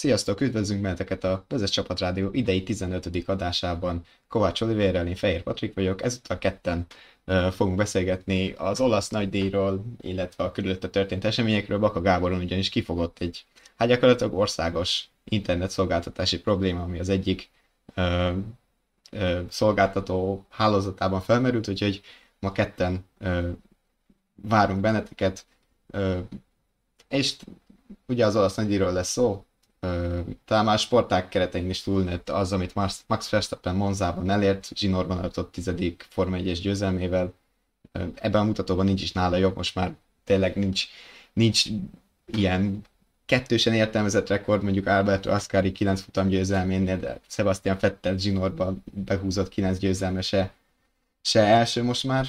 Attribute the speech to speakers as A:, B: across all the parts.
A: Sziasztok, üdvözlünk benneteket a Vezes Csapat Rádió idei 15. adásában. Kovács Olivérrel, én Fehér Patrik vagyok, ezúttal ketten fogunk beszélgetni az olasz nagydíjról, illetve a körülötte történt eseményekről. Baka Gáboron ugyanis kifogott egy, hát gyakorlatilag országos internetszolgáltatási probléma, ami az egyik ö, szolgáltató hálózatában felmerült, úgyhogy ma ketten várunk benneteket, ö, és ugye az olasz nagydíjról lesz szó. Talán már sportág keretein is túlnőtt az, amit Max Verstappen Monzában elért, zsinórban adott 10. Forma 1-es győzelmével. Ebben a mutatóban nincs is nála jobb, most már tényleg nincs ilyen kettősen értelmezett rekord, mondjuk Alberto Ascari 9 futam győzelménél, de Sebastian Vettel zsinórban behúzott 9 győzelme se első most már.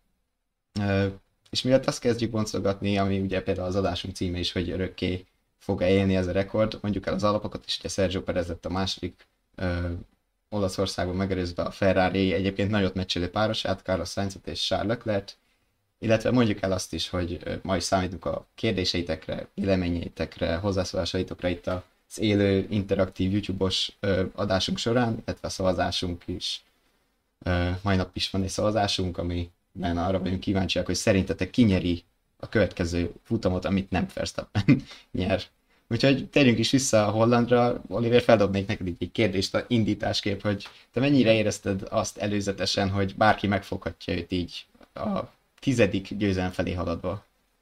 A: És miatt azt kezdjük boncolgatni, ami ugye például az adásunk címe is, hogy örökké fog-e élni ez a rekord, mondjuk el az alapokat is, ugye Sergio Perez lett a második Olaszországban megelőzve a Ferrari egyébként nagyot meccselő párosát, Carlos Sainzot és Charles Leclerc, illetve mondjuk el azt is, hogy ma is számítunk a kérdéseitekre, véleményeitekre, hozzászólásaitokra itt az élő, interaktív YouTube-os adásunk során, illetve a szavazásunk is. Mai nap is van egy szavazásunk, amiben arra vagyunk kíváncsiak, hogy szerintetek ki nyeri a következő futamot, amit nem Verstappen nyer. Úgyhogy térjünk is vissza a Hollandra. Oliver, feldobnék neked így egy kérdést a indításképp, hogy te mennyire érezted azt előzetesen, hogy bárki megfoghatja őt így a 10. győzelem felé haladva?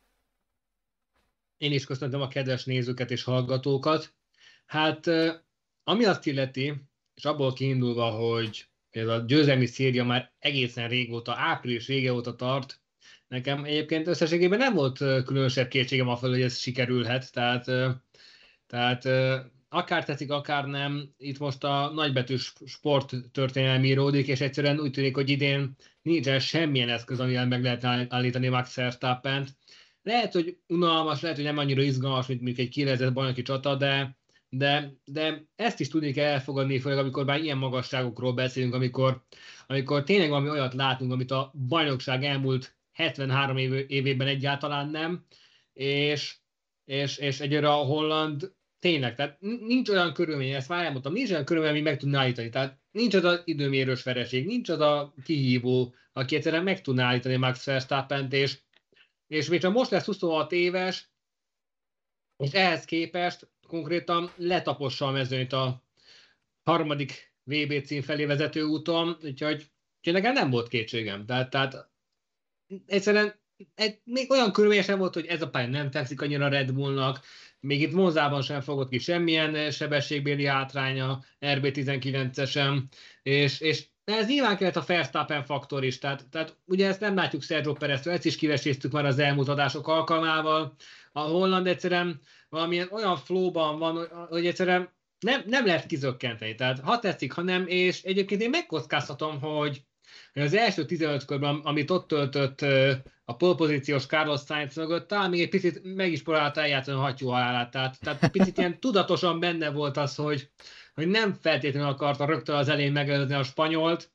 B: Én is köszöntöm a kedves nézőket és hallgatókat. Hát, ami azt illeti, és abból kiindulva, hogy ez a győzelmi széria már egészen régóta, április vége óta tart, nekem egyébként összességében nem volt különösebb kétségem afelől, hogy ez sikerülhet, tehát akár tetszik, akár nem, itt most a nagybetűs sporttörténelmi íródik, és egyszerűen úgy tűnik, hogy idén nincsen semmilyen eszköz, amivel meg lehet állítani Max Verstappent. Lehet, hogy unalmas, lehet, hogy nem annyira izgalmas, mint mondjuk egy kielezett bajnoki csata, de ezt is tudni kell elfogadni, főleg amikor már ilyen magasságokról beszélünk, amikor tényleg valami olyat látunk, amit a bajnokság elmúlt 73 évében egyáltalán nem, és egyre a holland tényleg, tehát nincs olyan körülmény, ezt már elmondtam, nincs olyan körülmény, ami meg tudná állítani, tehát nincs az az időmérős vereség, nincs az a kihívó, aki egyszerűen meg tudná állítani Max Verstappent, és még csak most lesz 26 éves, és ehhez képest konkrétan letapossa a mezőnyt a harmadik VB cím felé vezető úton, úgyhogy nekem nem volt kétségem. Tehát egyszerűen még olyan körülményes nem volt, hogy ez a pálya nem fekszik annyira Red Bullnak, még itt Monzában sem fogott ki semmilyen sebességbéli hátránya, RB19-esen, és ez nyilván kellett a Verstappen faktor is, tehát ugye ezt nem látjuk Sergio Pereztől, ezt is kiveséztük már az elmúlt adások alkalmával. A holland egyszerűen valamilyen olyan flowban van, hogy egyszerűen nem lehet kizökkenteni. Tehát ha tetszik, ha nem, és egyébként én megkockáztatom, hogy az első 15 körben, amit ott töltött a polpozíciós Carlos Sainz mögött, talán még egy picit meg is próbálta eljátszani a hattyú halálát. Tehát picit ilyen tudatosan benne volt az, hogy nem feltétlenül akarta rögtön az elején megelőzni a spanyolt,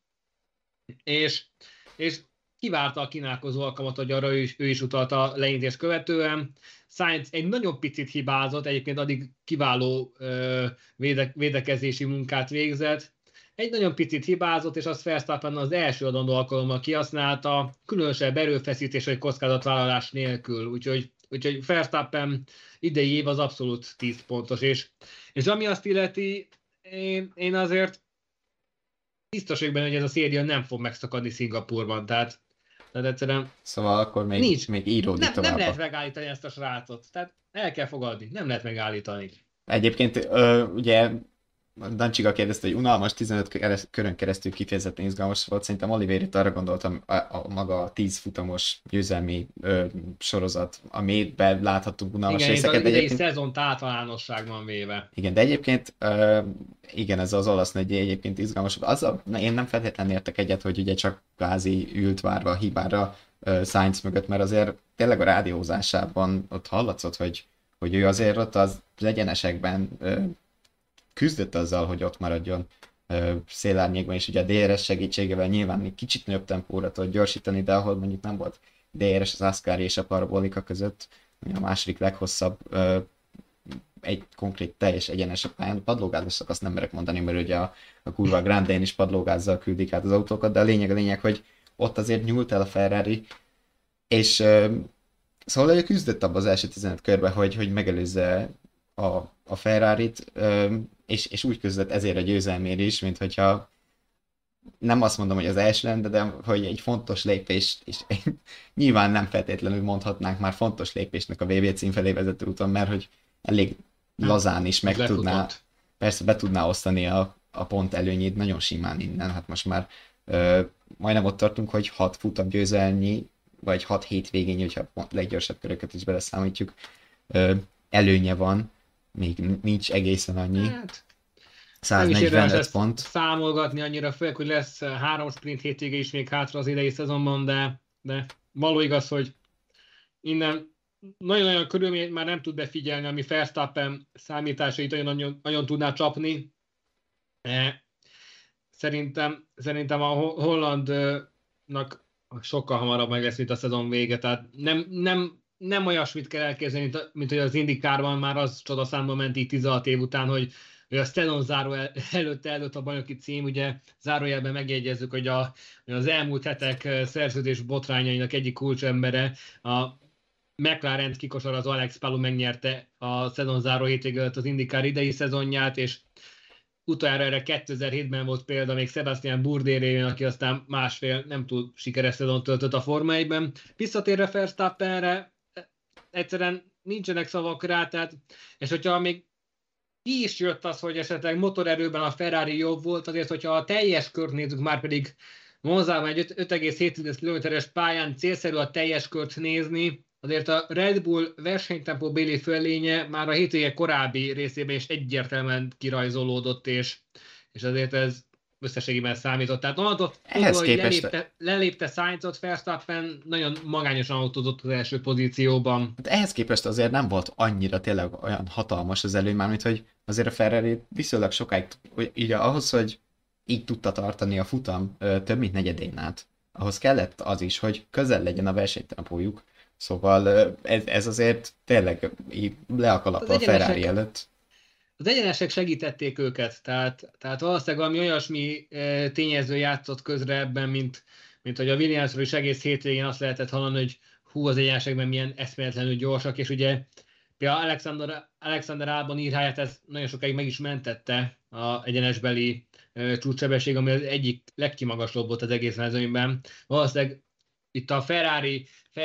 B: és kivárta a kínálkozó alkalmat, hogy arra ő is utalta a leindítést követően. Sainz egy nagyon picit hibázott, egyébként addig kiváló védekezési munkát végzett. Egy nagyon picit hibázott, és azt Verstappen az első adandó alkalommal kihasználta, különösebb erőfeszítés vagy kockázatvállalás nélkül. Úgyhogy Verstappen idei év az abszolút 10 pontos. És ami azt illeti, én azért biztos vagyok benne, hogy ez a széria nem fog megszakadni Szingapúrban. Tehát egyszerűen
A: Szóval akkor még íródik tovább.
B: Nem lehet megállítani ezt a srácot. Tehát el kell fogadni, nem lehet megállítani.
A: Egyébként ugye Dancsiga kérdezte, hogy unalmas 15 körön keresztül kifejezetten izgalmas volt. Szerintem Oliver itt arra gondoltam, a maga 10 futamos győzelmi sorozat, amiben láthattunk unalmas
B: igen,
A: részeket.
B: Igen, idei szezont általánosságban véve.
A: Igen, de egyébként igen, ez az olasz nagy egyébként izgalmas. Én nem feltétlenül értek egyet, hogy ugye csak kvázi ült várva a hibára Sainz mögött, mert azért tényleg a rádiózásában ott hallatszott, hogy ő azért ott az egyenesekben küzdött azzal, hogy ott maradjon szélárnyékban, és ugye a DRS segítségével nyilván egy kicsit nagyobb tempóra tudott gyorsítani, de ahol mondjuk nem volt DRS az Ascari és a Parabolika között, a második leghosszabb egy konkrét teljes egyenes a pályán, padlógázos szakaszt nem merek mondani, mert ugye a kurva Grande-n is padlógázzal küldik át az autókat, de a lényeg, hogy ott azért nyúlt el a Ferrari, és szóval ő küzdött abban az első 15 körben, hogy megelőzze a Ferrarit, és úgy küzdött ezért a győzelmért is, mint hogyha nem azt mondom, hogy az első lenne, de hogy egy fontos lépés, és nyilván nem feltétlenül mondhatnánk már fontos lépésnek a VB cím felé vezető úton, mert hogy elég lazán is meg tudná, persze be tudná osztani a pont előnyét nagyon simán innen, hát most már majdnem ott tartunk, hogy 6 futam győzelmi, vagy 6 hétvégén, hogyha a leggyorsabb köröket is beleszámítjuk, előnye van, még nincs egészen annyi.
B: Hát,
A: 145 pont.
B: Számolgatni annyira, főleg, hogy lesz 3 sprint hétvége is még hátra az idei szezonban, de való igaz, hogy innen nagyon-nagyon körülményt már nem tud befigyelni, ami Verstappen számításait nagyon tudná csapni. Szerintem a hollandnak sokkal hamarabb meg lesz, mint a szezon vége, tehát nem olyasmit kell elképzelni, mint hogy az IndyCarban már az csodaszámba ment így 16 év után, hogy a szezon záró előtt a bajnoki cím, ugye zárójelben megjegyezzük, hogy az elmúlt hetek szerződés botrányainak egyik kulcsembere, a McLaren kikosarazó Alex Palou megnyerte a szezon záró hétvége előtt az IndyCar idei szezonját, és utoljára erre 2007-ben volt példa még Sebastian Bourdais, aki aztán másfél nem túl sikeres szezon töltött a Forma 1-ben. Visszatérve Verstappenre, egyszerűen nincsenek szavak rá, tehát, és hogyha még ki is jött az, hogy esetleg motorerőben a Ferrari jobb volt, azért, hogyha a teljes kört nézzük, már pedig Monzában egy 5,7 km-es pályán célszerű a teljes kört nézni, azért a Red Bull versenytempó béli föllénye már a hétvége korábbi részében is egyértelműen kirajzolódott, és azért ez összességében számított. Tehát onnantól, hogy lelépte Sainzot, Verstappen nagyon magányosan autózott az első pozícióban.
A: Hát ehhez képest azért nem volt annyira tényleg olyan hatalmas az előny, mármint hogy azért a Ferrari viszonylag sokáig, így ahhoz, hogy így tudta tartani a futam több mint negyedén át, ahhoz kellett az is, hogy közel legyen a versenytempójuk. Szóval ez azért tényleg le a kalappal a Ferrari előtt.
B: Az egyenesek segítették őket, tehát valószínűleg valami olyasmi tényező játszott közre ebben, mint hogy a Williamsról is egész hétvégén azt lehetett hallani, hogy az egyenesekben milyen eszméletlenül gyorsak, és ugye például Alexander Albon írháját ez nagyon sokáig meg is mentette a egyenesbeli csúcssebesség, ami az egyik legkimagaslóbb volt az egész mezőnyben. Valószínűleg itt a Ferrari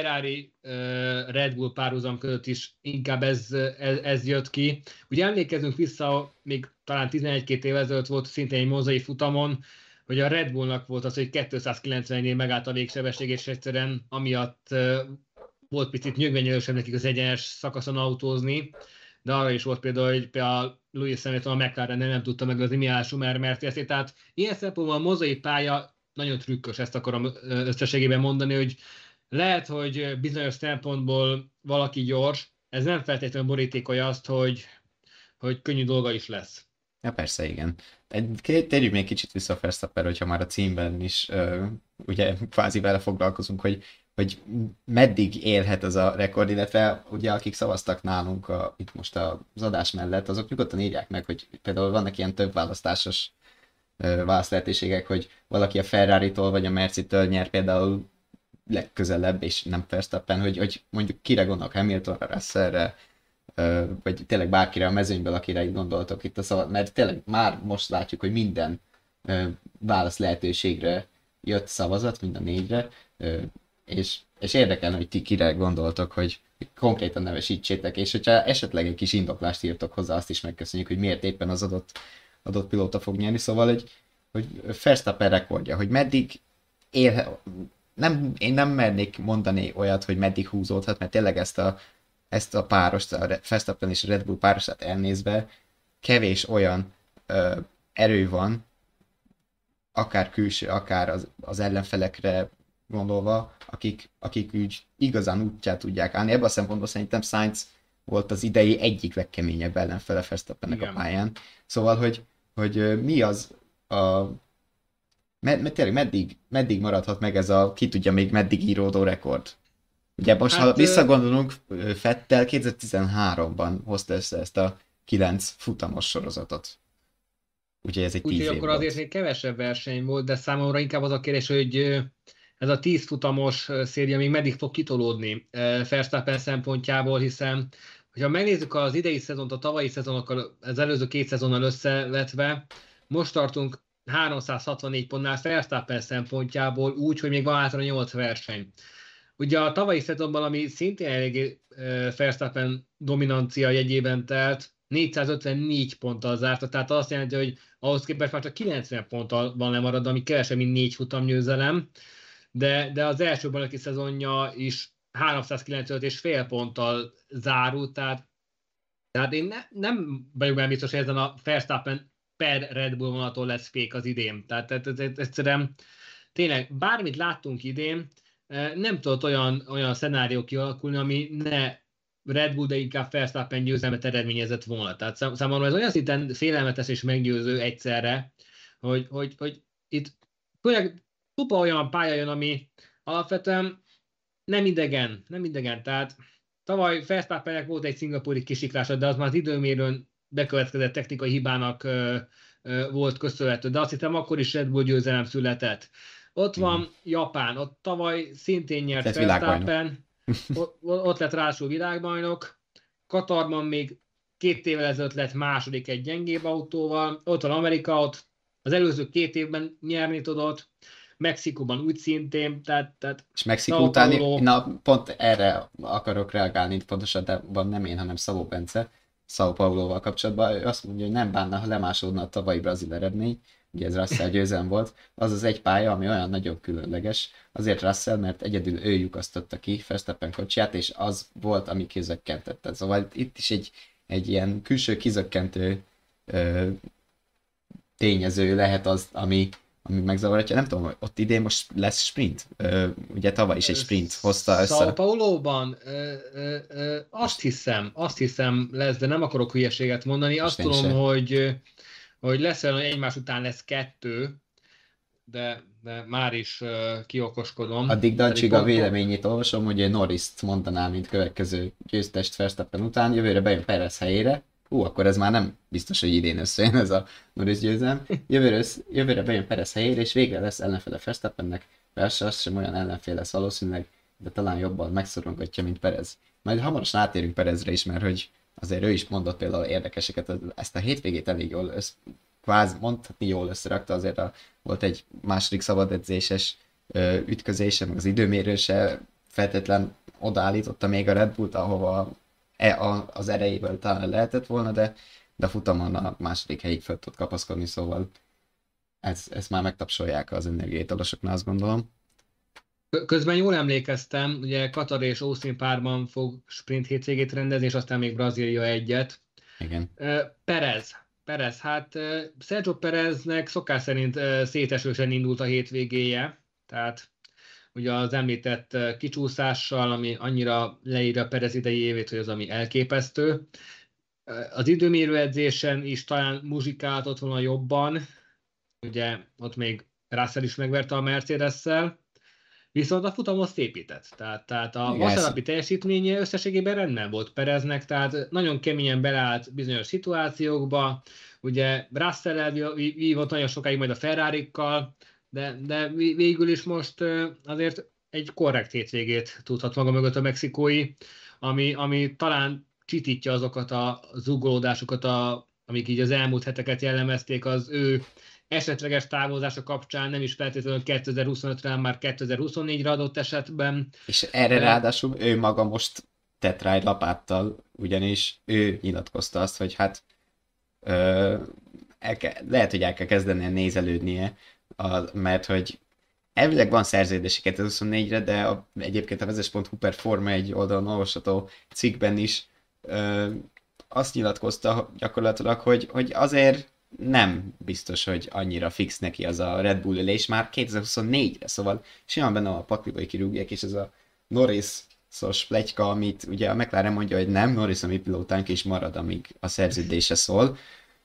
B: Red Bull párhuzam között is inkább ez jött ki. Ugye emlékezünk vissza, még talán 11-2 év ezelőtt volt szintén egy mozai futamon, hogy a Red Bullnak volt az, hogy 290-nél megállt a végsebesség, és egyszerűen amiatt volt picit nyögvenyelősebb nekik az egyenes szakaszon autózni, de arra is volt például, hogy például Lewis Hamilton a McLaren nem tudta meglőzni Michael Schumacher Mercedesét, tehát ilyen szempontból a mozai pálya nagyon trükkös, ezt akarom összességében mondani, hogy lehet, hogy bizonyos szempontból valaki gyors, ez nem feltétlenül borítékolja azt, hogy könnyű dolga is lesz.
A: Ja, persze, igen. Térjük még kicsit vissza a Verstappenre, hogyha már a címben is ugye kvázi vele foglalkozunk, hogy meddig élhet ez a rekord, illetve ugye akik szavaztak nálunk itt most az adás mellett, azok nyugodtan írják meg, hogy például vannak ilyen több választásos válaszlehetőségek, hogy valaki a Ferrari-tól vagy a Merci-től nyer például legközelebb, és nem Verstappen, hogy mondjuk kire gondolok, Hamiltonra, Russellre, vagy tényleg bárkire a mezőnyből, akire így gondoltok itt a szavazat, mert tényleg már most látjuk, hogy minden válasz lehetőségre jött szavazat, mind a 4-re, és érdekelne, hogy ti kire gondoltok, hogy konkrétan nevesítsétek, és hogyha esetleg egy kis indoklást írtok hozzá, azt is megköszönjük, hogy miért éppen az adott pilóta fog nyerni, szóval hogy Verstappen rekordja, hogy meddig én nem mernék mondani olyat, hogy meddig húzódhat, mert tényleg ezt a párost, a Verstappen és a Red Bull párosát elnézve, kevés olyan erő van, akár külső, akár az ellenfelekre gondolva, akik úgy igazán útját tudják állni. Ebben a szempontból szerintem Sainz volt az idei egyik legkeményebb ellenfele Verstappennek a pályán. Szóval, hogy mi az tényleg meddig maradhat meg ez a ki tudja még meddig íródó rekord? Ugye most, ha
B: Hát
A: visszagondolunk, Vettel 2013-ban hozta össze ezt a 9 futamos sorozatot. Úgyhogy ez egy
B: úgyhogy
A: 10 év
B: akkor azért
A: volt.
B: még kevesebb verseny volt, de számomra inkább az a kérdés, hogy ez a 10 futamos széria még meddig fog kitolódni Verstappen szempontjából, hiszen hogyha megnézzük az idei szezont a tavalyi szezonokkal, az előző két szezonnal összevetve, most tartunk 364 pontnál Verstappen szempontjából úgy, hogy még van hátra 8 verseny. Ugye a tavalyi szezonban, ami szintén eléggé Verstappen dominancia jegyében telt, 454 ponttal zárta, tehát azt jelenti, hogy ahhoz képest már csak 90 ponttal van lemaradva, ami kevesebb, mint 4 futamgyőzelem, de az első bajnoki szezonja is 395,5 ponttal zárult, tehát én nem vagyok benne biztos, hogy ezen a Verstappen per Red Bull vonaton lesz fék az idén. Tehát egyszerűen tényleg bármit láttunk idén, nem tudott olyan szenárió kialakulni, ami ne Red Bull, de inkább Verstappen győzelmet eredményezett volna. Tehát számomra ez olyan szinten félelmetes és meggyőző egyszerre, hogy itt főleg tupa olyan pálya jön, ami alapvetően nem idegen. Tehát tavaly Verstappennek volt egy szingapúri kisiklása, de az már az időmérőn bekövetkezett technikai hibának volt köszönhető, de azt hiszem akkor is Red Bull győzelem született. Ott
A: Igen.
B: van Japán, ott tavaly szintén nyert
A: Tehát világbajnok.
B: Verstappen, ott lett ráadásul világbajnok, Katarban még 2 évvel ezelőtt lett második egy gyengébb autóval, ott van Amerika, ott az előző 2 évben nyerni tudott, Mexikóban úgy szintén, tehát
A: És Mexikó
B: São
A: utáni,
B: Paulo,
A: na pont erre akarok reagálni, pontosabban nem én, hanem Szabó Bence, São Paulo-val kapcsolatban. Ő azt mondja, hogy nem bánna, ha lemásolna a tavalyi brazil eredmény, ugye ez Russell győzelem volt, az az egy pálya, ami olyan nagyon különleges, azért Russell, mert egyedül ő lyukasztotta ki Verstappen kocsiját, és az volt, ami kizökkentette. Szóval itt is egy ilyen külső kizökkentő ö, tényező lehet az, ami megzavarhatja. Nem tudom, ott idén most lesz sprint. Ugye tavaly is egy sprint hozta
B: São
A: össze.
B: Paulo-ban azt
A: Most,
B: hiszem lesz, de nem akarok hülyeséget mondani.
A: most
B: Azt
A: én
B: tudom,
A: se.
B: hogy lesz olyan, hogy egymás után lesz 2, de már is kiokoskodom.
A: Addig
B: Pedig
A: Dancsig a
B: pont
A: véleményét olvasom, hogy Norris-t mondaná, mint következő győztest Verstappen után, jövőre bejön Perez helyére. Akkor ez már nem biztos, hogy idén összejön ez a Norris győzelem. Jövőre bejön Perez helyére, és végre lesz ellenfele Verstappennek. Persze az sem olyan ellenfél lesz valószínűleg, de talán jobban megszorongatja, mint Perez. Majd hamarosan átérünk Perezre is, mert hogy azért ő is mondott például érdekeseket, ezt a hétvégét elég jól kvázi mondhatni jól összerakta, azért volt egy második szabadedzéses ütközése, meg az időmérőse feltétlen odaállította még a Red Bullt, ahova az erejével talán lehetett volna, de a futamon a második helyig fel tud kapaszkodni, szóval ezt már megtapsolják az energiaitalosoknál, azt gondolom.
B: közben jól emlékeztem, ugye Katar és Austin párban fog sprint hétvégét rendezni, és aztán még Brazília egyet.
A: Igen.
B: Perez, hát Sergio Pereznek szokás szerint szétesősen indult a hétvégéje, tehát ugye az említett kicsúszással, ami annyira leírja Perez idei évét, hogy az ami elképesztő. Az időmérő edzésen is talán muzsikált volna jobban, ugye ott még Russell is megverte a Mercedes-szel, viszont a futamot szépített. Tehát a
A: Igen,
B: vasárnapi teljesítménye összességében rendben volt Pereznek, tehát nagyon keményen beleállt bizonyos szituációkba, ugye Russell vívott nagyon sokáig majd a Ferrari-kkal, de végül is most azért egy korrekt hétvégét tudhat maga mögött a mexikói, ami talán csitítja azokat a zugolódásokat, amik így az elmúlt heteket jellemezték az ő esetleges távozása kapcsán, nem is feltétlenül 2025-re, hanem már 2024-re adott esetben.
A: és erre ráadásul ő maga most tett rá egy lapáttal, ugyanis ő nyilatkozta azt, hogy hát ö, lehet, hogy el kell kezdenie nézelődnie, mert hogy elvileg van szerződése 2024-re, de egyébként a vezes.hu per Forma egy oldalon olvasható cikkben is azt nyilatkozta gyakorlatilag, hogy azért nem biztos, hogy annyira fix neki az a Red Bull ülés már 2024-re, szóval simán benne a pakliba, hogy kirúgják, és ez a Norris-szos pletyka, amit ugye a McLaren mondja, hogy nem, Norris a mi pilótánk is marad, amíg a szerződése szól.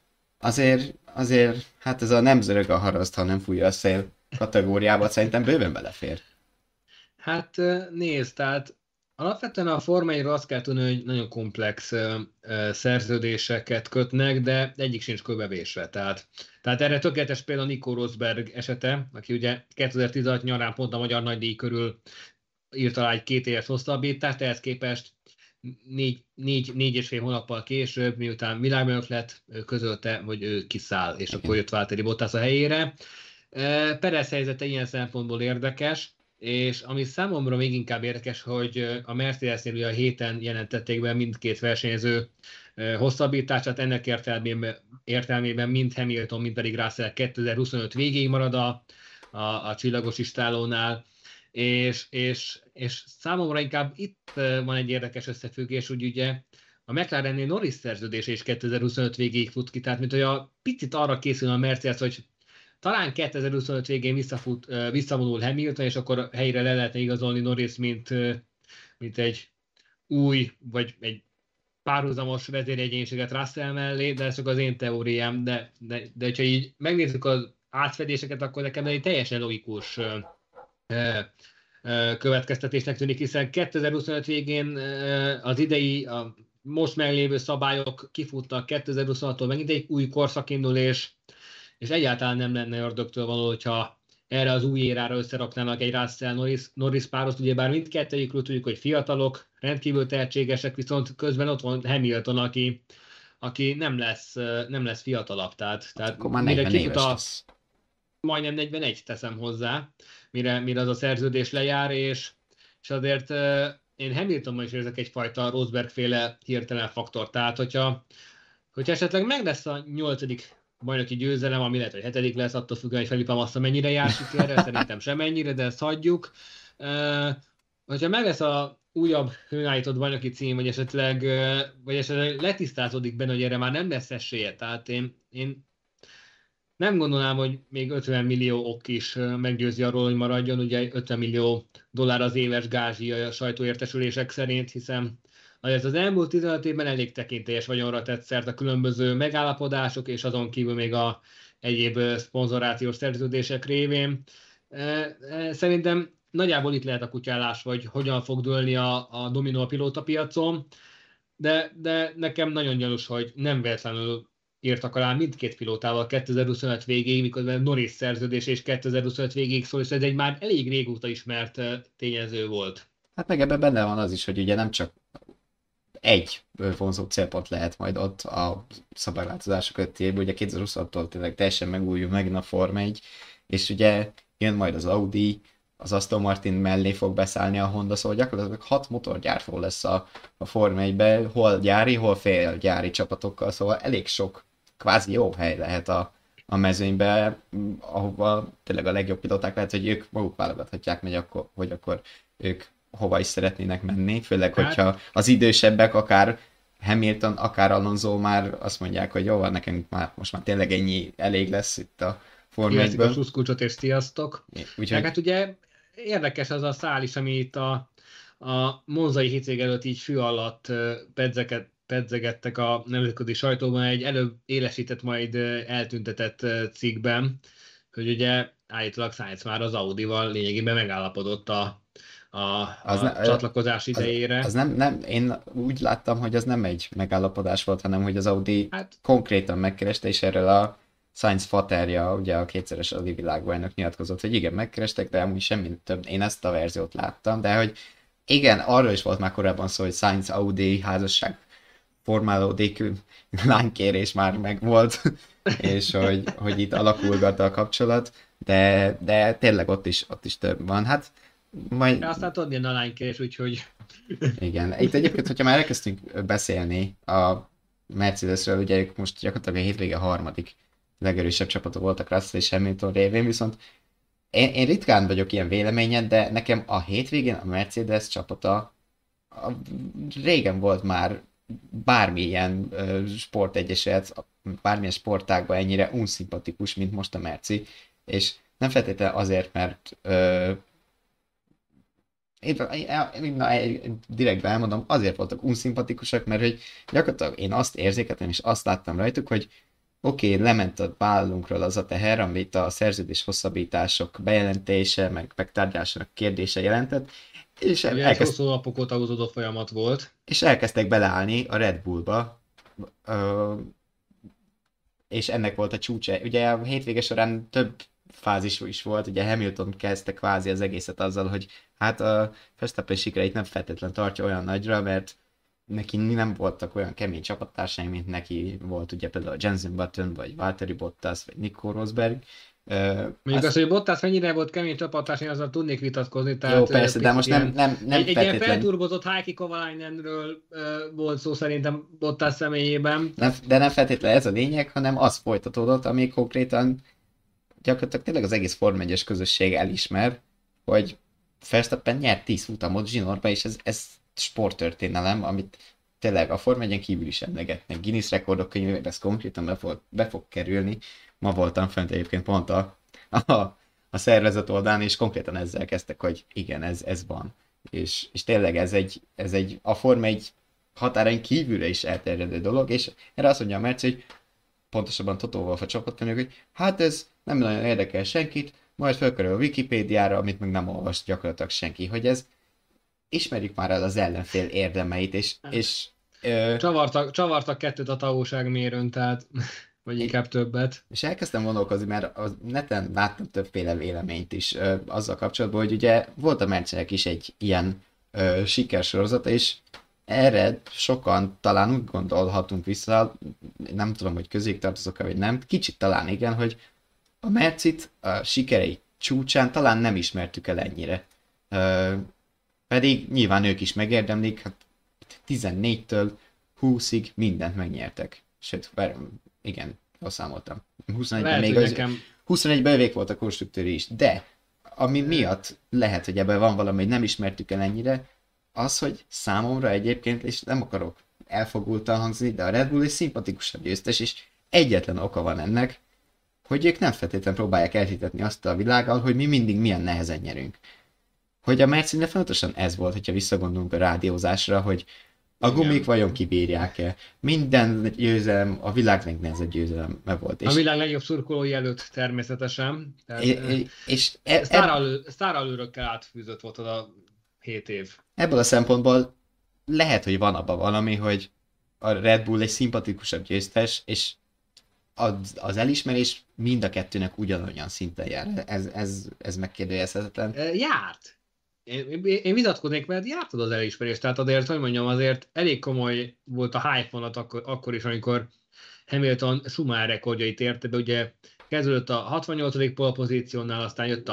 A: Azért, hát ez a nem zörög a haraszt, ha nem fújja a szél kategóriába, szerintem bőven belefér.
B: Hát nézd, tehát Alapvetően a Forma 1-ről azt kell tudni, hogy nagyon komplex szerződéseket kötnek, de egyik sincs kövevésre. Tehát erre tökéletes például Nico Rosberg esete, aki ugye 2016 nyarán pont a Magyar Nagydíj körül írt alá egy 2 éves hosszabbítást, ehhez képest 4,5 hónappal később, miután világbajnok lett, közölte, hogy ő kiszáll, és akkor jött Valtteri Bottas a helyére. Perez helyzete ilyen szempontból érdekes, és ami számomra még inkább érdekes, hogy a Mercedesnél ugye a héten jelentették be mindkét versenyző hosszabbítását, ennek értelmében mind Hamilton, mind pedig Russell 2025 végéig marad a csillagos istálónál, és számomra inkább itt van egy érdekes összefüggés, hogy ugye a McLarennél Norris szerződése is 2025 végéig fut ki, tehát mint hogy a picit arra készül a Mercedes, hogy talán 2025 végén visszavonul Hamilton, és akkor helyre le lehetne igazolni Norris, mint egy új, vagy egy párhuzamos vezéregyénységet Russell mellé, de ez csak az én teóriám, de hogyha így megnézzük az átfedéseket, akkor nekem egy teljesen logikus következtetésnek tűnik, hiszen 2025 végén az a most meglévő szabályok kifutnak, 2026-tól megint egy új korszak indul, és egyáltalán nem lenne ördögtől való, hogyha erre az új érára összeraknának egy Russell-Norris párost, ugyebár mindkettőjükről tudjuk, hogy fiatalok, rendkívül tehetségesek, viszont közben ott van Hamilton, aki nem lesz fiatalabb, tehát
A: Akkor már
B: mire
A: 40
B: kifut
A: éves lesz.
B: majdnem 41 teszem hozzá, mire az a szerződés lejár, és azért én Hamiltonban is érzek egyfajta Rosberg-féle hirtelen faktor. Tehát, hogyha esetleg meg lesz a 8. bajnoki győzelem, ami lehet, hogy 7. lesz, attól függően, hogy Felipe Massa mennyire jár sikerrel, szerintem semennyire, de ezt hagyjuk. Hogyha meg lesz a újabb hőnállított bajnoki cím, vagy esetleg letisztázódik benne, hogy erre már nem lesz esélye. Tehát én nem gondolnám, hogy még 50 millió ok is meggyőzi arról, hogy maradjon. Ugye 50 millió dollár az éves gázsi a sajtóértesülések szerint, hiszen azért az elmúlt 15 évben elég tekintélyes vagyonra tett szert a különböző megállapodások, és azon kívül még a egyéb szponzorációs szerződések révén. Szerintem nagyjából itt lehet a kutyálás, vagy hogyan fog dőlni a dominó a pilótapiacon, de nekem nagyon gyanús, hogy nem véletlenül írtak alá mindkét pilótával 2025 végéig, miközben Norris szerződés és 2025 végéig szól, és ez egy már elég régóta ismert tényező volt.
A: Hát meg ebben benne van az is, hogy ugye nem csak egy vonzó célpont lehet majd ott a szabályváltozások ötében, ugye 2026-tól tényleg teljesen megújul megint a Forma 1, és ugye jön majd az Audi, az Aston Martin mellé fog beszállni a Honda, szóval gyakorlatilag 6 motorgyártó lesz a Forma 1-ben, hol gyári, hol félgyári csapatokkal, szóval elég sok kvázi jó hely lehet a mezőnyben, ahova tényleg a legjobb pilóták lehet, hogy ők maguk válogathatják meg, hogy akkor ők hova is szeretnének menni, főleg, hogyha az idősebbek, akár Hamilton, akár Alonso már azt mondják, hogy jó, van, nekünk már most már tényleg ennyi elég lesz itt a Forma 1-ből.
B: a sluszkulcsot és sziasztok. Úgyhogy... Hát ugye érdekes az a szál is, ami itt a monzai hétvég előtt így fű alatt pedzegettek a nemzetközi sajtóban egy előbb élesített, majd eltüntetett cikkben, hogy ugye állítólag Sainz már az Audival lényegében megállapodott a csatlakozás idejére.
A: Az nem, én úgy láttam, hogy az nem egy megállapodás volt, hanem hogy az Audi konkrétan megkereste, és erről a Sainz faterja, ugye a kétszeres Audi világbajnok nyilatkozott, hogy igen, megkerestek, de amúgy semmi több. Én ezt a verziót láttam, de hogy igen, arról is volt már korábban szó, hogy Sainz Audi házasság formálódik, lánykérés már megvolt, és hogy itt alakulgat a kapcsolat, de tényleg ott is több van. Hát majd...
B: Aztán tudod, milyen a lánykérés, úgyhogy...
A: Igen, itt egyébként, hogyha már elkezdtünk beszélni a Mercedesről, ugye ők most gyakorlatilag a hétvége harmadik legerősebb csapatok voltak Russell és Hamilton révén, viszont én ritkán vagyok ilyen véleményen, de nekem a hétvégén a Mercedes csapata régen volt már bármilyen sportegyesület, bármilyen sportágban ennyire unszimpatikus, mint most a Merci, és nem feltétlenül azért, mert direktben elmondom, azért voltak unszimpatikusak, mert hogy gyakorlatilag én azt érzékeltem, és azt láttam rajtuk, hogy oké, lement a vállunkról az a teher, amit a szerződés hosszabbítások bejelentése, meg tárgyalásának kérdése jelentett. És,
B: Ugye ez hosszú napok óta húzódó folyamat volt.
A: és elkezdtek beleállni a Red Bullba, ö, és ennek volt a csúcsa. Ugye a hétvége során több fázis is volt, ugye Hamilton kezdte kvázi az egészet azzal, hogy hát a Verstappen sikereit nem feltétlenül tartja olyan nagyra, mert neki nem voltak olyan kemény csapattársai, mint neki volt ugye például Jenson Button, vagy Valtteri Bottas, vagy Nico Rosberg.
B: Mondjuk az, hogy Bottas mennyire volt kemény csapattárs, én azzal tudnék vitatkozni.
A: Jó,
B: Tehát
A: persze, de most nem
B: egy ilyen
A: feltétlen,
B: felturbozott Heikki Kovalainenről volt szó szerintem Bottas személyében.
A: de nem feltétlen ez a lényeg, hanem az folytatódott, ami konkrétan gyakorlatilag tényleg az egész Form 1-es közösség elismer, hogy Verstappen nyert 10 futamot zsinórba, és ez sporttörténelem, amit tényleg a Form 1-en kívül is emlegetnek. Guinness rekordok könyvében ez konkrétan be fog kerülni. Ma voltam fent egyébként pont a, a szervezet oldalán, és konkrétan ezzel kezdtek, hogy igen, ez van. És tényleg ez egy a Form 1 határain kívülre is elterjedő dolog, és erre azt mondja a Merci, hogy pontosabban Toto Wolff a csapatfőnök, hogy hát ez nem nagyon érdekel senkit, majd felkerül a Wikipédiára, amit meg nem olvas gyakorlatilag senki, hogy ez ismerjük már el az ellenfél érdemeit, és
B: Csavartak kettőt a távolságmérőn, tehát vagy inkább többet.
A: és elkezdtem gondolkozni, mert a neten láttam többféle véleményt is azzal kapcsolatban, hogy ugye volt a Mercedes is egy ilyen sikersorozata, és erre sokan talán úgy gondolhatunk vissza, nem tudom, hogy közéig tartozok-e, vagy nem, kicsit talán igen, hogy a Mercit a sikerei csúcsán talán nem ismertük el ennyire. Pedig nyilván ők is megérdemlik, hát 14-től 20-ig mindent megnyertek. Sőt, igen, jól számoltam. 21-ben még
B: nekem...
A: 21-ben övék volt a konstruktőri is, de ami miatt lehet, hogy ebben van valami, hogy nem ismertük el ennyire, az, hogy számomra egyébként, és nem akarok elfogultan hangzni, de a Red Bull egy szimpatikusabb győztes, és egyetlen oka van ennek, hogy ők nem feltétlenül próbálják elhitetni azt a világgal, hogy mi mindig milyen nehezen nyerünk. Hogy a Mercedes fontosan ez volt, hogyha visszagondolunk a rádiózásra, hogy a gumik vajon kibírják-e? Minden győzelem, a világ legnehezebb győzelem volt.
B: A világ legjobb szurkolói előtt természetesen.
A: És
B: sztáralőrökkel átfűzött volt az a 7 év.
A: Ebből a szempontból lehet, hogy van abban valami, hogy a Red Bull egy szimpatikusabb győztes, és az elismerés mind a kettőnek ugyanolyan szinten jár. Ez megkérdőjelezhetetlen.
B: Járt. Én vitatkoznék, mert jártad az elismerést, tehát azért, hogy mondjam, azért elég komoly volt a hype vonat akkor is, amikor Hamilton Schumacher rekordjait érte be, ugye kezdődött a 68. polpozíciónál, aztán jött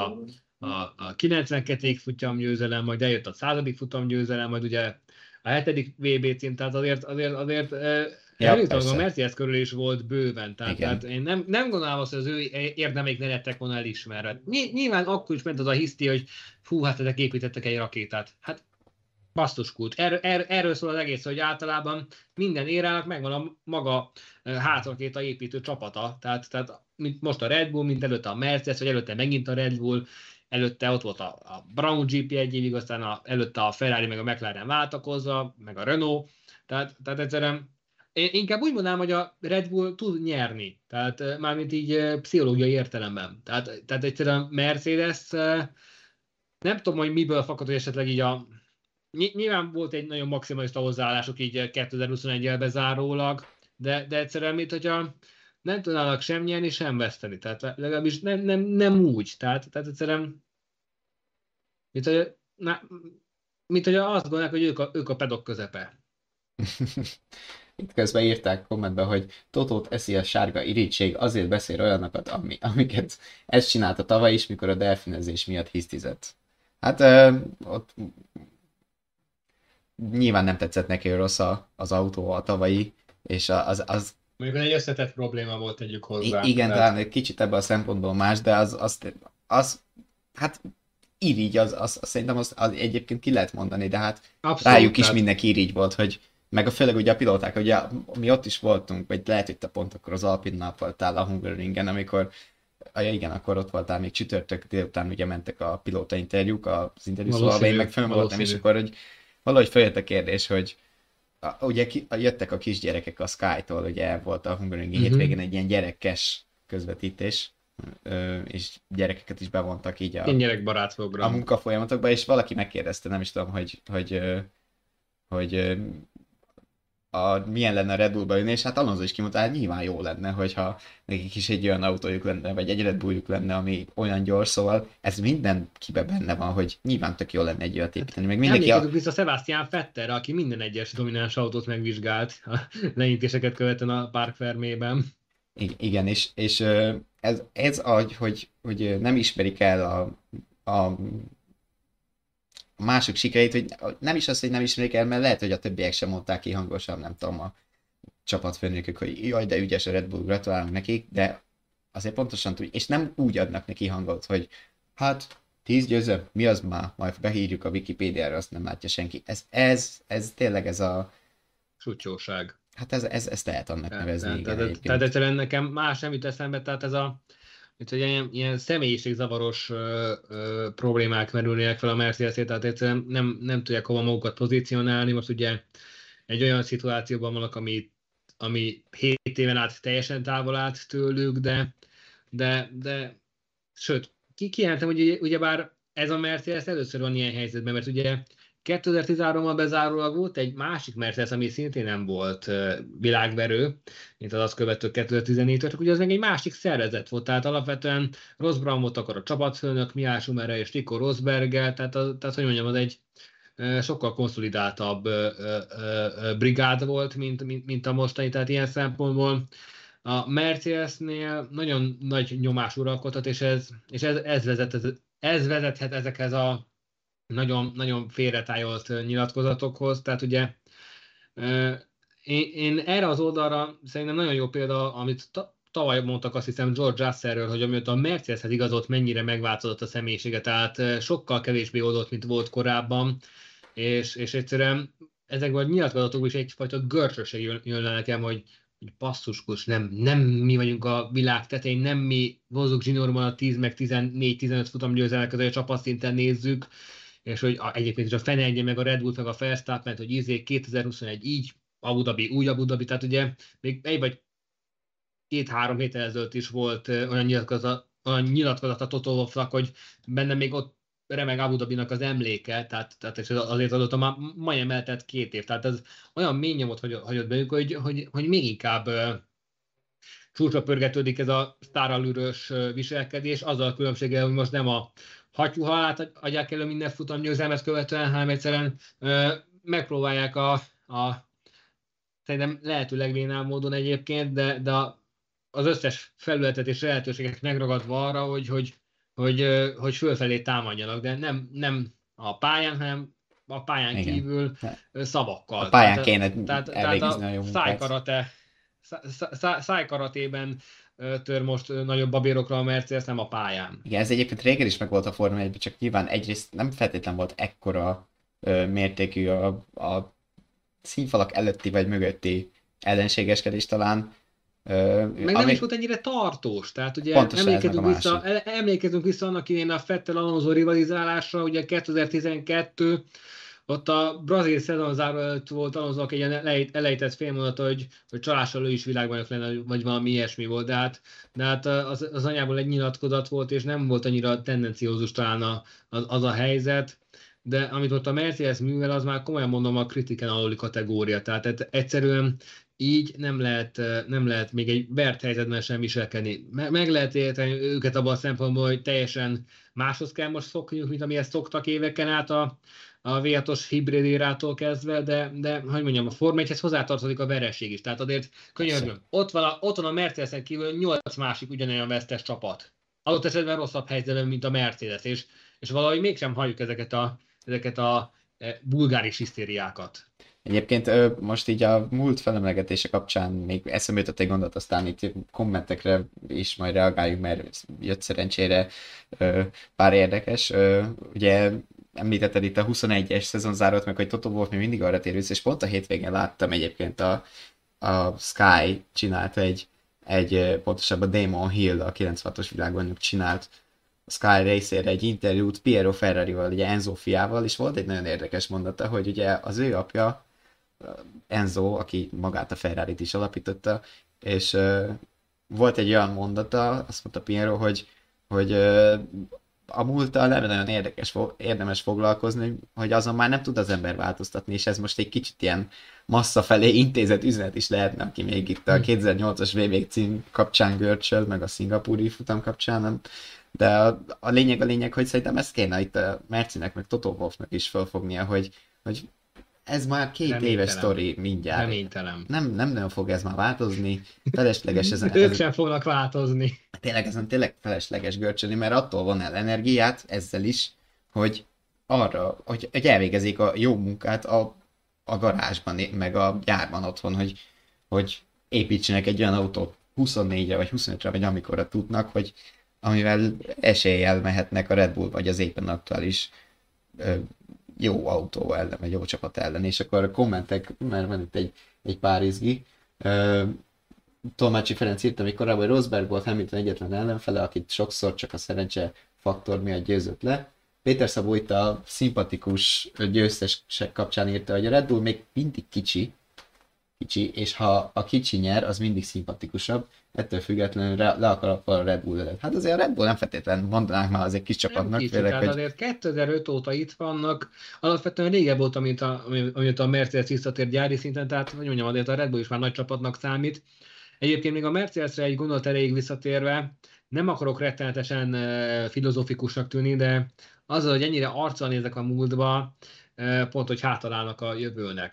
B: a 92. futamgyőzelem, majd eljött a 100. futamgyőzelem, majd ugye a 7. VB cím, tehát azért Hamilton a Mercedes körül is volt bőven, tehát én nem gondolom azt, hogy az ő érdemeik ne lettek volna elismerve. Nyilván akkor is ment az a hiszti, hogy fú, hát ezek építettek egy rakétát. Hát basztuskult. Erről szól az egész, hogy általában minden érának megvan a maga hátrakéta építő csapata. Tehát mint most a Red Bull, mint előtte a Mercedes, vagy előtte megint a Red Bull, előtte ott volt a Brown GP egy évig, aztán előtte a Ferrari meg a McLaren váltakozva, meg a Renault. Tehát egyszerűen én inkább úgy mondanám, hogy a Red Bull tud nyerni, tehát mármint így pszichológiai értelemben. Tehát egyszerűen Mercedes, nem tudom, hogy miből fakad, hogy esetleg így nyilván volt egy nagyon maximalista hozzáállásuk így 2021-el bezárólag, de egyszerűen, mint hogyha nem tudnának sem nyerni, sem veszteni. Tehát legalábbis nem úgy. Tehát egyszerűen, mint hogy azt gondolják, hogy ők a pedok közepe.
A: Itt közben írták kommentbe, hogy Totót eszi a sárga irítség, azért beszél olyanokat, amiket ezt csinálta tavaly is, mikor a delfinezés miatt hisztizett. Hát ott nyilván nem tetszett neki rossz az autó a tavalyi, és az
B: mondjuk egy összetett probléma volt, tegyük hozzá.
A: Igen, talán egy kicsit ebből a szempontból más, de az hát irigy, az szerintem az egyébként ki lehet mondani, de hát abszolút, rájuk is mindenki irigy volt, hogy meg főleg ugye a pilóták, ugye mi ott is voltunk, vagy lehet, hogy te pont akkor az Alpinnál voltál a Hungaroringen, amikor igen, akkor ott voltál, még csütörtök délután ugye mentek a pilóta interjúk, az interjú szóval, én meg fönn voltam, és akkor hogy valahogy följött a kérdés, hogy ugye jöttek a kisgyerekek a Sky-tól, ugye volt a Hungaroringen hétvégén egy ilyen gyerekes közvetítés, és gyerekeket is bevontak így
B: Én
A: a
B: gyerekbarát program.
A: munkafolyamatokba, és valaki megkérdezte, nem is tudom, hogy milyen lenne a Red Bullba ülni, és hát Alonso is kimondta, hát nyilván jó lenne, hogyha nekik is egy olyan autójuk lenne, vagy egy Red Bulljuk lenne, ami olyan gyors, szóval ez minden kibe benne van, hogy nyilván tök jó lenne egy olyat építeni. Meg mindenki
B: Emlékezünk vissza Sebastian Vettelre, aki minden egyes domináns autót megvizsgált a lenyitéseket követően a Park Fermében.
A: Igen, és ez hogy nem ismerik el a mások sikereit, hogy nem is az, hogy nem ismerik el, mert lehet, hogy a többiek sem mondták ki hangosan, nem tudom, a csapatfőnökök, hogy jaj, de ügyes a Red Bull, gratulálunk nekik, de azért pontosan tudjuk, és nem úgy adnak neki hangot, hogy hát 10 győző, mi az már, majd beírjuk a Wikipédiára, azt nem látja senki. Ez tényleg ez a...
B: Sutyóság.
A: Hát ezt lehet annak nevezni, igen,
B: tehát egyszerűen nekem más nem jut eszembe, tehát ez a itt, hogy ilyen személyiségzavaros problémák merülnének fel a Mercedes-ét, tehát egyszerűen nem tudják hova magukat pozícionálni. Most ugye egy olyan szituációban vannak, ami 7 éven át teljesen távol állt tőlük, de sőt, kijelentem, hogy ugyebár ez a Mercedes először van ilyen helyzetben, mert ugye 2013-ban bezárólag volt egy másik Mercedes, ami szintén nem volt világverő, mint az azt követő 2014-től, csak ugye az meg egy másik szervezet volt, tehát alapvetően Ross Brown volt akkor a csapatfőnök, Mihály Schumacher és Nico Rosberggel, tehát hogy mondjam, az egy sokkal konszolidáltabb brigád volt, mint a mostani, tehát ilyen szempontból a Mercedesnél nagyon nagy nyomás uralkodhat, és ez vezethet ezekhez a nagyon, nagyon félretájolt nyilatkozatokhoz. Tehát ugye én erre az oldalra szerintem nagyon jó példa, amit tavaly mondtak, azt hiszem George Russellről, hogy amióta a Mercedeshez igazolt, mennyire megváltozott a személyisége, tehát sokkal kevésbé oldott, mint volt korábban, és egyszerűen ezekben a nyilatkozatokban is egyfajta görcsösség jön le nekem, hogy basszuskus, nem mi vagyunk a világ tetején, nem mi hozzuk zsinórban a 10 meg 14-15 futamgyőzelmek között, a csapatszinten nézzük, és hogy egyébként is a Fenelje meg a Red Bull meg a Verstappen, hogy 2021 így, Abu Dhabi, úgy Abu Dhabi, tehát ugye még egy vagy 2-3 héttel ezelőtt is volt olyan nyilatkozat a Toto Wolffnak, hogy benne még ott remeg Abu Dhabinak az emléke, tehát azért adott a majdnem eltelt 2 év, tehát ez olyan mély nyomot hagyott bennük, hogy még inkább csúcsra pörgetődik ez a sztáralűrös viselkedés, azzal a különbséggel, hogy most nem a hattyúhalát adják elő minden futamgyőzelmet követően, hanem egyszerűen megpróbálják szerintem lehető legvénább módon egyébként, de az összes felületet és lehetőséget megragadva arra, hogy fölfelé támadjanak, de nem a pályán, hanem a pályán
A: igen.
B: kívül szavakkal.
A: A pályán kéne elvégezni
B: a
A: a jó munkát.
B: szájkaratében tör most nagyobb babérokra a Mercedes, nem a pályán.
A: Igen, ez egyébként régen is meg volt a Forma 1-ben, csak nyilván egyrészt nem feltétlen volt ekkora mértékű a színfalak előtti vagy mögötti ellenségeskedés talán.
B: Meg nem is volt ennyire tartós, tehát ugye emlékezünk vissza annak idején a Vettel-Alonso rivalizálásra, ugye 2012, ott a brazil szezonzáró előtt volt Alonsonak egy ilyen elejtett félmondat, hogy csalással ő is világbajnok lenne, vagy valami ilyesmi volt, de hát az anyából egy nyilatkozat volt, és nem volt annyira tendenciózus talán az a helyzet, de amit ott a Mercedes művel, az már komolyan mondom a kritiken aluli kategória, tehát egyszerűen így nem lehet még egy vert helyzetben sem viselkedni. Meg lehet érteni őket abban a szempontból, hogy teljesen máshoz kell most szokniuk, mint amihez szoktak éveken át a V6-os hibrid érától kezdve, de hogy mondjam, a Forma 1-hez hozzátartozik a vereség is. Tehát azért könyörgöm, ott van a Mercedesen kívül 8 másik ugyanolyan vesztes csapat. Adott esetben rosszabb helyzetben, mint a Mercedes, és valahogy mégsem halljuk ezeket a bulgáris hisztériákat.
A: Egyébként most így a múlt felemlegetése kapcsán még eszembe jutott egy gondolat, aztán itt kommentekre is majd reagáljunk, mert jött szerencsére pár érdekes. Ugye említetted itt a 21-es szezonzárót, meg hogy Toto Wolff még mindig arra tér vissza, és pont a hétvégén láttam egyébként a Sky csinált pontosabban Damon Hill, a 96-os világbajnok csinált a Sky részére egy interjút Piero Ferrarival, ugye Enzo fiával, és volt egy nagyon érdekes mondata, hogy ugye az ő apja, Enzo, aki magát a Ferrarit is alapította, és volt egy olyan mondata, azt mondta Piero, hogy a múlttal nem nagyon érdemes foglalkozni, hogy azon már nem tud az ember változtatni, és ez most egy kicsit ilyen massza felé intézett üzenet is lehetne, aki még itt a 2008-as VB cím kapcsán görcsöl, meg a szingapúri futam kapcsán, nem. De a lényeg, hogy szerintem ezt kéne itt a Mercinek, meg Toto Wolffnak is felfognia, hogy ez már 2 éves sztori mindjárt.
B: Reménytelen.
A: Nem nagyon fog ez már változni, felesleges
B: Ők sem fognak változni.
A: Tényleg felesleges görcsölni, mert attól van el energiát ezzel is, hogy arra, hogy elvégezik a jó munkát a garázsban, meg a gyárban otthon, hogy építsenek egy olyan autót 24-re vagy 25-re, vagy amikorra tudnak, hogy amivel eséllyel mehetnek a Red Bull, vagy az éppen aktuális jó autó ellen, vagy jó csapat ellen. És akkor a kommentek, mert van itt egy pár izgi, Tolmácsi Ferenc írta még korábban, hogy Rosberg volt Hamilton egyetlen ellenfele, akit sokszor csak a szerencse faktor miatt győzött le. Péter Szabó itt a szimpatikus győztesek kapcsán írta, hogy a Red Bull még mindig kicsi, és ha a kicsi nyer, az mindig szimpatikusabb, ettől függetlenül le akar a Red Bull előtt. Hát azért a Red Bull nem feltétlenül mondanánk már azért kis csapatnak.
B: Kicsi, tehát hogy... azért 2005 óta itt vannak, alapvetően régebb volt, amit a Mercedes visszatért gyári szinten, tehát hogy mondjam, azért a Red Bull is már nagy csapatnak számít. Egyébként még a Mercedesre egy gondolat erejéig visszatérve, nem akarok rettenetesen filozófikusnak tűnni, de azzal, hogy ennyire arccal nézek a múltba, pont, hogy hátalálnak a jövőnek,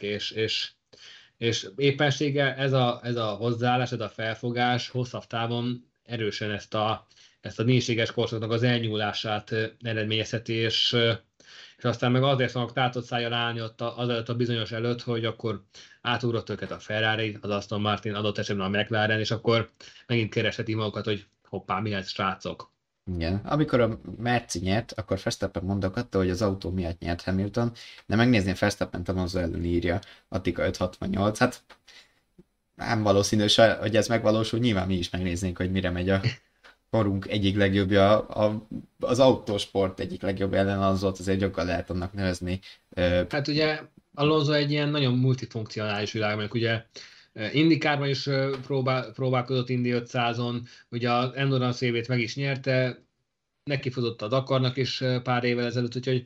B: és éppenséggel ez a hozzáállás, ez a felfogás hosszabb távon erősen ezt a négységes korszaknak az elnyúlását eredményezheti, és aztán meg azért fognak tátott szájjal állni ott az előtt a bizonyos előtt, hogy akkor átugrott őket a Ferrari, az Aston Martin, adott esetben a McLaren, és akkor megint keresheti magukat, hogy hoppá, mi lesz, srácok.
A: Igen. Amikor a Merci nyert, akkor Verstappen mondogatta, hogy az autó miatt nyert Hamilton, de megnézném Verstappen Alonso ellen írja Attika 568, hát nem valószínű, hogy ez megvalósul, nyilván mi is megnéznénk, hogy mire megy a korunk egyik legjobbja, az autósport egyik legjobb ellen, az volt, azért joggal lehet annak nevezni.
B: Hát ugye Alonso egy ilyen nagyon multifunkcionális világ, mert ugye IndyCarban is próbálkozott Indy 500-on, ugye az Endurance évét meg is nyerte, nekifutott a Dakarnak is pár évvel ezelőtt, úgyhogy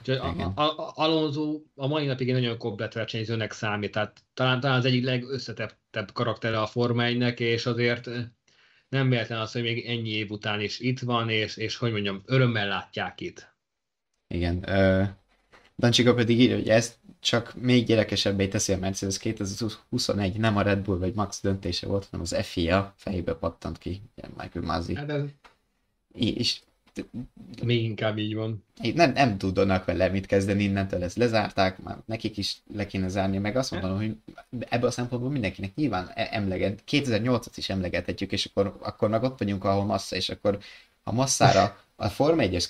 B: Alonso a mai napig egy nagyon komplett versenyzőnek számít, tehát talán az egyik legösszetettebb karaktere a Forma 1-nek, és azért nem véletlen az, hogy még ennyi év után is itt van, és hogy mondjam, örömmel látják itt.
A: Igen. Dancsika pedig írja, hogy ez csak még gyerekesebbé teszi a Mercedes 2021, nem a Red Bull vagy Max döntése volt, hanem az FIA fejébe pattant ki, Michael Masi.
B: Hát ez...
A: És
B: még inkább így van.
A: Nem tudnak vele mit kezdeni, innentől ezt lezárták, már nekik is le kéne zárni, meg azt mondanom, hogy ebből a szempontból mindenkinek nyilván 2008-at is emlegethetjük, és akkor meg ott vagyunk, ahol Massa, és akkor a Massára a Forma 1-es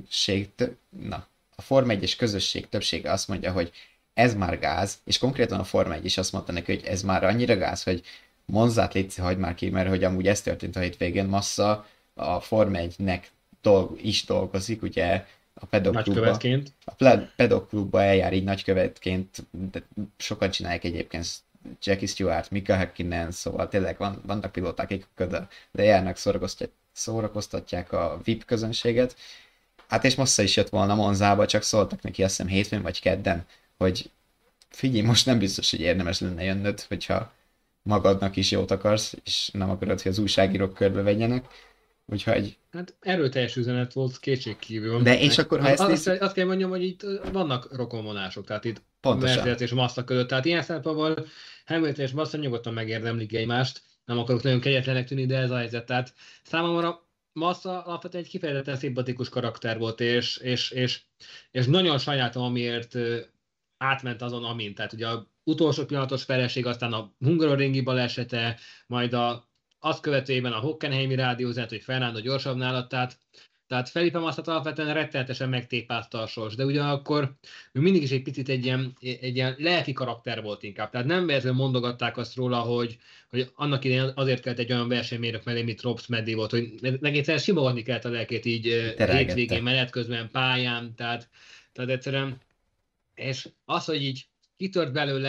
A: közösség többsége azt mondja, hogy ez már gáz, és konkrétan a Forma 1 is azt mondta neki, hogy ez már annyira gáz, hogy Monzát létszi, hagyd már ki, mert hogy amúgy ez történt a hétvégén, Massa a Forma 1-nek is dolgozik, ugye a pedok klubba eljár így nagykövetként, de sokan csinálják egyébként, Jackie Stewart, Mika Häkkinen, szóval tényleg vannak pilóták, akik de járnak, szórakoztatják a VIP közönséget. Hát és Massa is jött volna Monzába, csak szóltak neki azt hiszem hétfőn vagy kedden, hogy figyelj, most nem biztos, hogy érdemes lenne jönnöd, hogyha magadnak is jót akarsz, és nem akarod, hogy az újságírók körbe vegyenek. Úgyhogy...
B: Hát erőteljes üzenet volt, kétségkívül.
A: De és akkor, ha
B: azt kell mondjam, hogy itt vannak rokonvonások, tehát itt Mercedes és Massa között. Tehát ilyen szempontból Hamilton és Massa nyugodtan megérdemlik egymást. Nem akarok nagyon kegyetlenek tűnni, de ez a helyzet. Tehát számomra Massa alapvetően egy kifejezetten szimpatikus karakter volt, és nagyon sajnáltam, amiért átment azon, amint. Tehát ugye az utolsó pillanatos feleség, aztán a hungaroringi balesete, majd azt követően a Hockenheimi rádiózat, hogy Fernando gyorsabb nála, tehát Felipe Massát alapvetően rettenetesen megtépázta a sors, de ugyanakkor mindig is egy picit egy ilyen lelki karakter volt inkább. Tehát nem véletlenül mondogatták azt róla, hogy annak idején azért kellett egy olyan versenymérnök mellé, mint Robs Meddi volt, hogy neki egyszerűen simogatni kellett a lelkét így hétvégén, menet közben, pályán, tehát egyszerűen, és az, hogy így kitört belőle ez,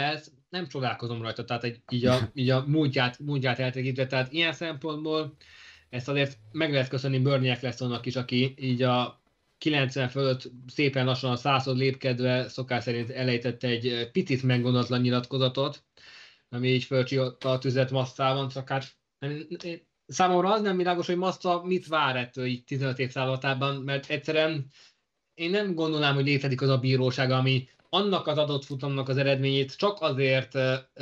B: nem csodálkozom rajta, tehát így a múltját eltekintve, tehát ilyen szempontból ezt azért meg lehet köszönni Bernie Ecclestonnak is, aki így a 90 fölött szépen lassan a 100-od lépkedve szokás szerint elejtette egy picit meggondolatlan nyilatkozatot, ami így fölcsihotta a tüzet Masszában, csak hát számomra az nem világos, hogy Massa mit vár ettől így 15 év távlatában, mert egyszerűen én nem gondolnám, hogy létezik az a bíróság, ami annak az adott futamnak az eredményét csak azért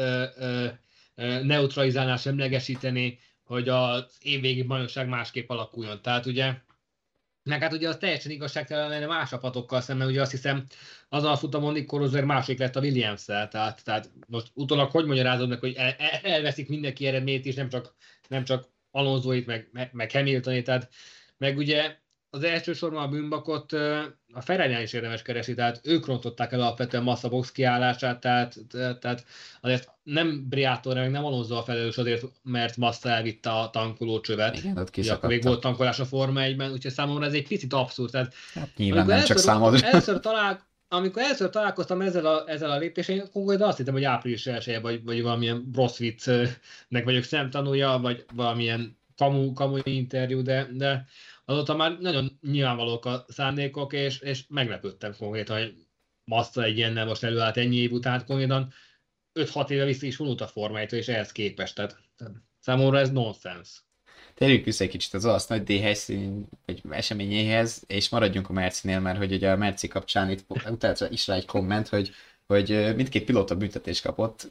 B: neutralizálná, semlegesíteni, hogy az évvégi bajnokság másképp alakuljon. Tehát ugye, meg hát ugye az teljesen igazságtalan lenne más csapatokkal szemben, ugye azt hiszem azon a futamon Nick Rosberg másik lett a Williams-szel, tehát most utólag hogy magyarázod meg, hogy elveszik mindenki eredményt is, nem csak Alonsoit, meg Hamiltonét, tehát meg ugye az elsősorban a bűnbakot a Ferrari-nál is érdemes keresni, tehát ők rontották el alapvetően Massa box kiállását, tehát azért nem Briatore, meg nem Alonso a felelős azért, mert Massa elvitte a tankolócsövet.
A: Igen, ott
B: ugye, akkor még volt tankolás a Forma 1-ben, úgyhogy számomra ez egy picit abszurd. Tehát,
A: hát nyilván nem csak számodra.
B: Amikor először találkoztam ezzel a lépéssel, akkor azt hittem, hogy április 1-e, vagy valamilyen rossz viccnek vagyok szemtanúja, vagy valamilyen kamu interjú, de azóta már nagyon nyilvánvalók a szándékok, és meglepődtem konkrétan, hogy Massa egy ilyennel most előállt ennyi év után, konkrétan 5-6 éve vissza is vonult a formájától, és ehhez képest. Tehát számomra ez nonsens.
A: Térjünk vissza egy kicsit az olasz nagy D-helyszín, vagy eseményéhez, és maradjunk a Mercinél, mert hogy ugye a Merci kapcsán itt utána is rá egy komment, hogy mindkét pilóta büntetést kapott,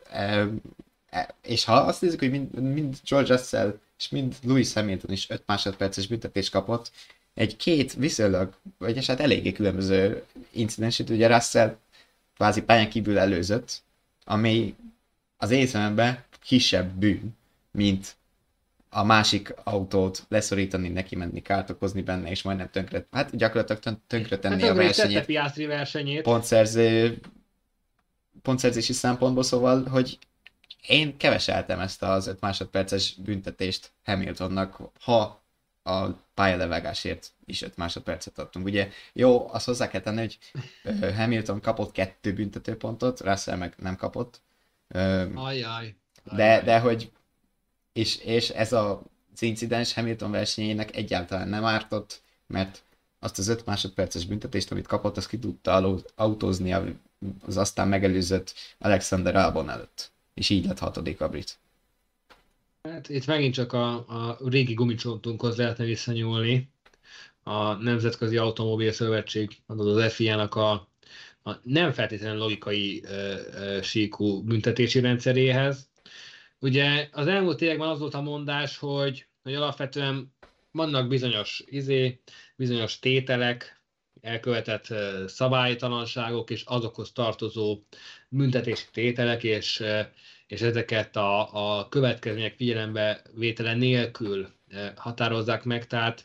A: és ha azt nézzük, hogy mind George Russell és mind Lewis Hamilton is 5 másodperces büntetést kapott, két viszonylag, vagy hát eléggé különböző incidensét, ugye Russell kvázi pályán kívül előzött, ami az én szememben kisebb bűn, mint a másik autót leszorítani, neki menni, kárt okozni benne, és majdnem gyakorlatilag tönkretenni a
B: versenyét.
A: Pontszerzési szempontból, szóval, hogy én keveseltem ezt az 5 másodperces büntetést Hamiltonnak, ha a pályalevágásért is 5 másodpercet adtunk. Ugye jó, azt hozzá kell tenni, hogy Hamilton kapott 2 büntetőpontot, Russell meg nem kapott. De hogy és ez az incidens Hamilton versenyének egyáltalán nem ártott, mert azt az 5 másodperces büntetést, amit kapott, azt ki tudta autózni az aztán megelőzött Alexander Albon előtt. És így lett 6. a brit.
B: Hát itt megint csak a régi gumicsontunkhoz lehetne visszanyúlni. A Nemzetközi Automobil Szövetség, az FIA-nak a nem feltétlenül logikai síkú büntetési rendszeréhez. Ugye az elmúlt években az volt a mondás, hogy alapvetően vannak bizonyos tételek, elkövetett szabálytalanságok és azokhoz tartozó büntetési tételek, és ezeket a következmények figyelembe vétele nélkül határozzák meg. Tehát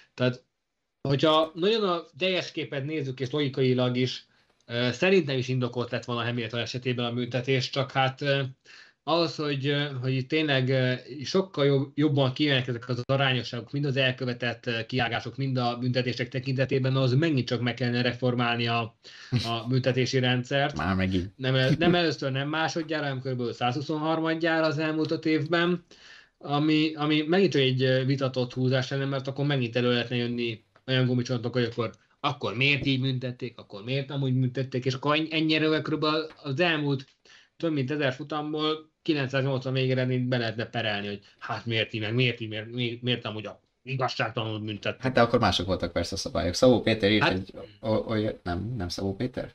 B: hogyha nagyon a teljes képet nézzük, és logikailag is, szerintem is indokolt lett volna Hamilton esetében a büntetés, csak hát az, hogy tényleg sokkal jobban kijönnek ezek az arányosságok, mind az elkövetett kiágások, mind a büntetések tekintetében, az megint csak meg kellene reformálni a büntetési rendszert.
A: Már megint.
B: Nem először, nem másodjára, hanem kb. 123-adjára az elmúlt 5 évben, ami megint csak egy vitatott húzás lenne, mert akkor megint elő lehetne jönni olyan gumicsontok, hogy akkor miért így büntették, akkor miért nem úgy büntették, és akkor ennyire kb. Az elmúlt több mint 1000 futamból 980 végeredményt be lehetne perelni, hogy hát miért nem úgy igazságtalanul büntettek.
A: Hát de akkor mások voltak persze a szabályok. Szabó Péter írt nem Szabó Péter?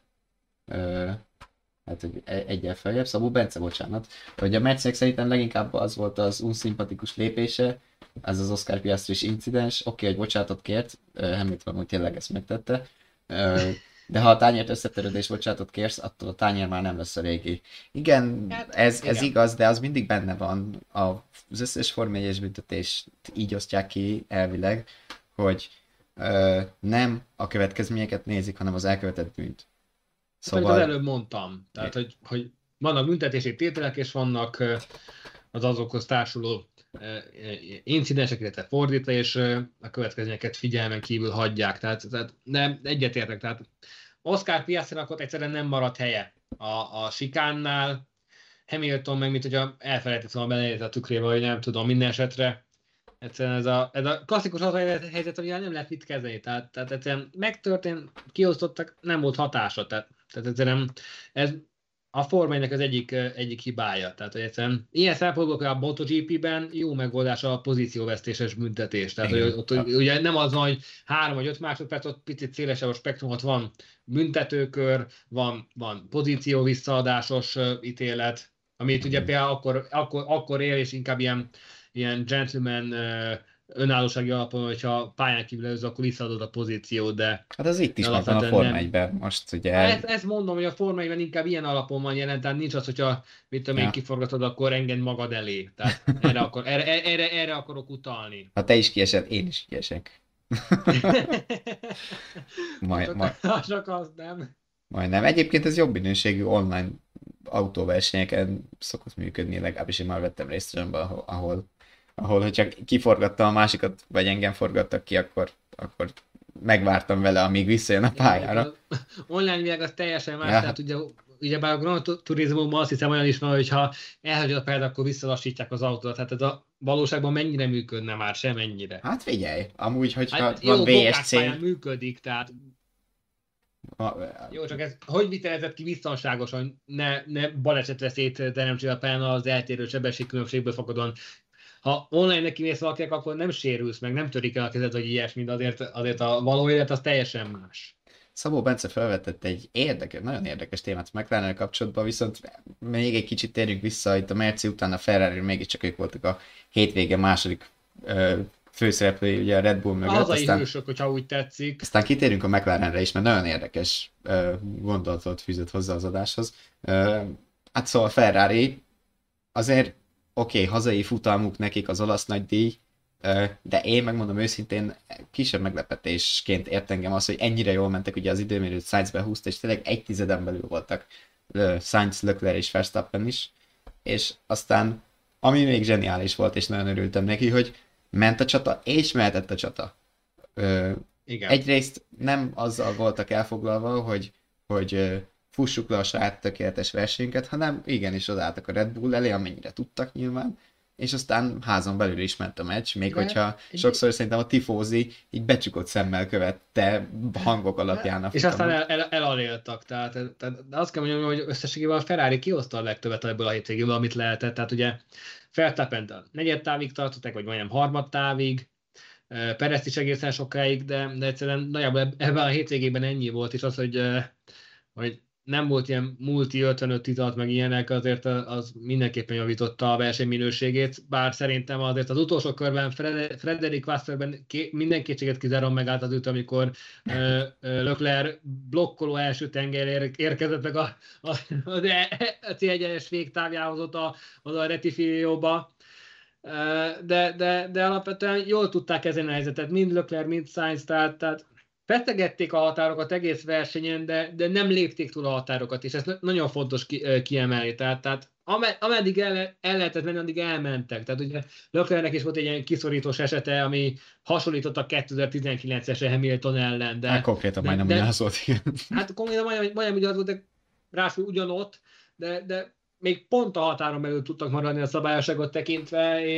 A: Hát hogy egyel feljebb, Szabó Bence, bocsánat. Hogy a Mercinek szerintem leginkább az volt az unszimpatikus lépése, ez az Oscar Piastri-s incidens. Oké, hogy bocsánatot kért, Hamilton úgy tényleg ezt megtette. De ha a tányért összetörődés bocsánatot kérsz, attól a tányér már nem lesz a régi. Igen, ez igaz, de az mindig benne van. Az összes Forma 1-es büntetést így osztják ki elvileg, hogy nem a következményeket nézik, hanem az elkövetett bűnt.
B: Szóval... Az előbb mondtam. Tehát, hogy vannak büntetési tételek, és vannak az azokhoz társuló incidensek, illetve fordítva, és a következményeket figyelmen kívül hagyják. Tehát nem egyetértek. Tehát Oscar Piastrinak ott egyszerűen nem maradt helye a sikánnál, Hamilton meg, mint hogyha elfelejtett volna bele a tükrébe, vagy nem tudom, minden esetre. Egyszerűen ez a klasszikus helyzet, hogy nem lehet mit kezdeni. Tehát egyszerűen megtörtént, kiosztottak, nem volt hatása. Tehát egyszerűen ez a Forma 1-nek az egyik hibája. Tehát, hogy egyszerűen ilyen szempontból, hogy a MotoGP-ben jó megoldás a pozícióvesztéses büntetés. Tehát, hogy ott ugye nem az, hogy 3 vagy 5 másodperc, ott picit szélesebb a spektrum, ott van büntetőkör, van pozíció visszaadásos ítélet, amit ugye például akkor él, és inkább ilyen gentleman önállósági alapon, hogyha pályán kívül előző, akkor visszaadod a pozíciót, de
A: Hát az itt is megvan a Forma 1-ben, most ugye...
B: Ezt mondom, hogy a Forma 1-ben inkább ilyen alapon van jelen, tehát nincs az, hogyha mit tudom én kiforgatod, akkor engedj magad elé. Tehát erre akarok utalni.
A: Ha te is kiesed, én is kiesek.
B: Csak az nem.
A: Majdnem. Egyébként ez jobb minőségű online autóversenyeken szokott működni, legalábbis én már vettem részt ahol hogyha kiforgatta a másikat, vagy engem forgattak ki, akkor megvártam vele, amíg visszajön a pályára.
B: Online világ az teljesen más, tehát ugyebár a Gran Turismo-ban azt hiszem olyan is van, hogy ha elhagyod a pályát, akkor visszalassítják az autót. Tehát ez a valóságban mennyire működne már, semennyire.
A: Hát figyelj, amúgy, hogyha van VSC...
B: működik, tehát jó, csak ez hogy vitelezett ki biztonságosan, ne balesetveszélyt teremtsél a pályán az eltérő sebességkülönbségből fakadóan. Ha online neki mész valakinek, akkor nem sérülsz meg, nem törik el a kezed, vagy ilyesmi, de azért a való élet az teljesen más.
A: Szabó Bence felvetett egy nagyon érdekes témát McLaren-nel kapcsolatban, viszont még egy kicsit térjünk vissza, itt a Merci után a Ferrari, mégiscsak ők voltak a hétvége második főszereplői, ugye a Red Bull mögött.
B: Hazai hősök, hogyha úgy tetszik.
A: Aztán kitérünk a McLarenre is, mert nagyon érdekes gondolatot fűzött hozzá az adáshoz. Hát szóval Ferrari azért oké, hazai futalmuk nekik az olasz nagydíj, de én megmondom őszintén, kisebb meglepetésként ért engem az, hogy ennyire jól mentek, ugye az időmérőt Sainz behúzta, és tényleg 1/10 belül voltak Sainz, Leclerc és Verstappen is, és aztán ami még zseniális volt, és nagyon örültem neki, hogy ment a csata, és mehetett a csata. Igen. Egyrészt nem azzal voltak elfoglalva, hogy fussuk le a saját tökéletes versenyünket, hanem igenis odaálltak a Red Bull elé, amennyire tudtak nyilván, és aztán házon belül is ment a meccs, még hogyha sokszor szerintem a tifózi így becsukott szemmel követte hangok alapján a
B: és aztán elaléltak, tehát azt kell mondjam, hogy összességében a Ferrari kihozta a legtöbbet ebből a hétvégéből, amit lehetett, tehát ugye Verstappent a negyed távig tartották, vagy majdnem harmad távig, Perezt is egészen sokáig, de egyszerűen nagyjából ebben a hétvégében ennyi volt, és az, hogy nem volt ilyen multi 55 titalt, meg ilyenek, azért az mindenképpen javította a verseny minőségét, bár szerintem azért az utolsó körben Frederick Wasserben minden kétséget kizáron megállt az üt, amikor Leclerc blokkoló első tengelyre érkezett meg a célegyenes végtávjához oda a Retifióba. De alapvetően jól tudták ezen a helyzetet, mind Leclerc, mind Sainz, tehát feszegették a határokat egész versenyen, de nem lépték túl a határokat, és ez nagyon fontos kiemelni. Tehát ameddig el lehetett menni, addig elmentek. Tehát ugye Leclercnek is volt egy ilyen kiszorítós esete, ami hasonlított a 2019-es Hamilton ellen.
A: Hát konkrétan majdnem ugyanaz volt, igen.
B: Hát konkrétan majdnem ugyanaz volt, de rásul ugyanott, de még pont a határon belül tudtak maradni a szabályosságot tekintve,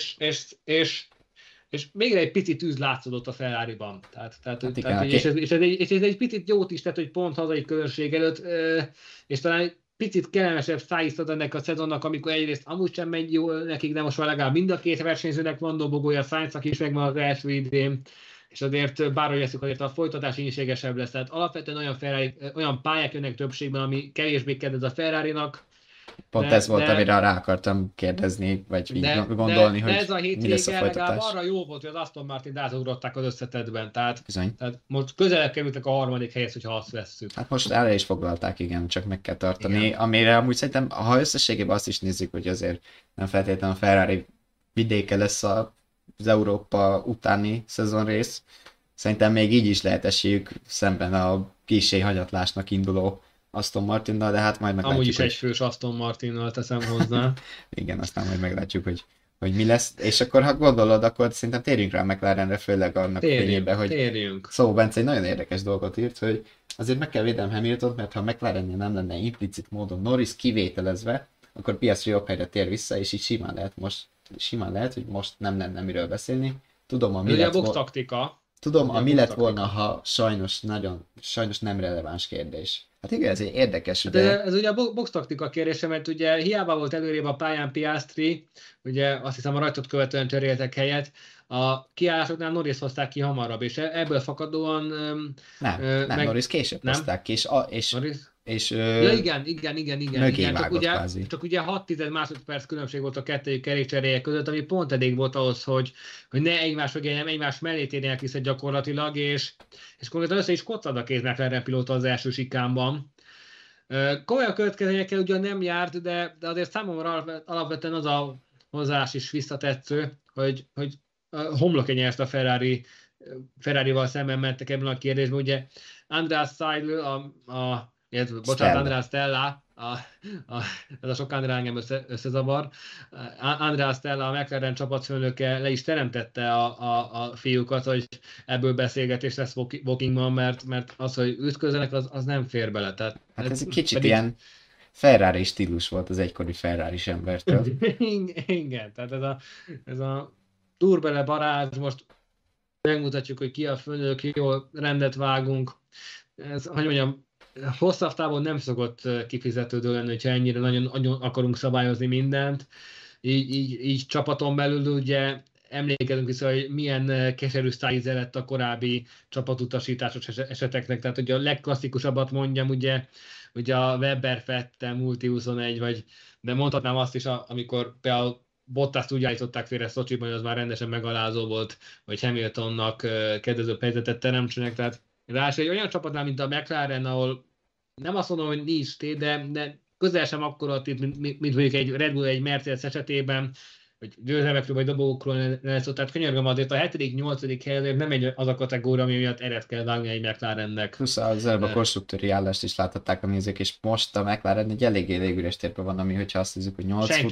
B: és még egy picit tűz látszódott a Ferrari-ban. És ez egy picit jót is tett, hogy pont hazai közönség előtt, és talán egy picit kellemesebb szájíztat ennek a szezonnak, amikor egyrészt amúgy sem megy jól nekik, de most már legalább mind a két versenyzőnek van dobogója, Sainznak is megvan az első idén, és azért bárhogy eszük, azért a folytatás ínségesebb lesz. Tehát alapvetően olyan pályák jönnek többségben, ami kevésbé kedvez a Ferrari-nak.
A: Pont ez volt, amire rá akartam kérdezni, vagy gondolni, hogy
B: ez a
A: mi lesz a folytatás.
B: Arra jó volt, hogy az Aston Martin átugrották az összetettben, tehát most közelebb kerültek a harmadik helyhez, hogyha azt vesszük.
A: Hát most erre is foglalták, igen, csak meg kell tartani, igen. Amire amúgy szerintem, ha összességében azt is nézzük, hogy azért nem feltétlenül a Ferrari vidéke lesz az Európa utáni szezonrész, szerintem még így is lehet esélyük szemben a kissé hanyatlásnak induló Aston Martinnal, de hát majd meglátjuk.
B: Amúgy is egyfős Aston Martinnal teszem hozzá.
A: Igen, aztán majd meglátjuk, hogy mi lesz. És akkor, ha gondolod, akkor szerintem térjünk rá McLarenre, főleg annak fényében, hogy...
B: Térjünk.
A: Szóval Bence egy nagyon érdekes dolgot írt, hogy azért meg kell védenem Hamiltont, mert ha McLarennél nem lenne implicit módon Norris kivételezve, akkor Piastri jobb helyre tér vissza, és így simán lehet, hogy most nem lenne miről beszélni. Tudom,
B: Ez ugye a box taktika.
A: mi lett volna, ha sajnos nem releváns kérdés. Hát igen, ez egy érdekes,
B: Hát
A: ugye.
B: ez ugye a box taktika kérdése, mert ugye hiába volt előrébb a pályán Piastri, ugye azt hiszem a rajtot követően cseréltek helyet, a kiállásoknál Norris hozták ki hamarabb, és ebből fakadóan...
A: Nem, Norris később
B: nem?
A: hozták ki,
B: Norris?
A: és
B: Ja, igen,
A: mögé
B: csak
A: vágott
B: ugye,
A: kvázi.
B: csak ugye 6 másodperc különbség volt a kettőjük kerékcseréje között, ami pont elég volt ahhoz, hogy ne egymás mögé, nem egymás mellé térjenek vissza gyakorlatilag, és konkrétan össze is koccad a két McLaren pilóta az első sikánban. Komolyan következményekkel ugyan nem járt, de azért számomra alapvetően az a hozzáállás is visszatetsző, hogy homlokenyerst a Ferrari-val szemben mentek ebben a kérdésben. Ugye András Seidl, András Stella, ez a sok András engem összezavar. András Stella, a McLaren csapatfőnöke le is teremtette a fiúkat, hogy ebből beszélgetés lesz Wokkingban, mert az, hogy ütközzenek, az nem fér bele. Tehát,
A: Hát ez egy kicsit ilyen Ferrari stílus volt az egykori Ferrari-s embertől.
B: Igen, tehát ez a turbele barázs, most megmutatjuk, hogy ki a főnök, jól rendet vágunk. Ez, hogy mondjam, hosszabb távon nem szokott kifizetődő lenni, hogyha ennyire nagyon akarunk szabályozni mindent. Így csapaton belül ugye emlékezünk vissza, hogy milyen keserű sztájze lett a korábbi csapatutasításos eseteknek. Tehát ugye a legklasszikusabbat mondjam, ugye a Webber Vettel Multi 21, de mondhatnám azt is, amikor például Bottaszt úgy állították félre Szocsiban, hogy az már rendesen megalázó volt, hogy Hamiltonnak kedvező helyzetet teremtsenek. Tehát ráadásul egy olyan csapatnál, mint a McLaren, ahol nem azt mondom, hogy nincs tét, de közel sem akkora tét, mint mondjuk egy Red Bull, egy Mercedes esetében, hogy győzelmekről vagy dobogókról lesz szó. Tehát könyörgöm, azért a 7.-8. hely azért nem az a kategória, ami miatt eret kell vágni egy McLarennek.
A: Plusz az előbb a konstruktőri állást is láthatták a nézők, és most a McLaren egy eléggé légüres térben van, ami, hogyha azt nézzük, hogy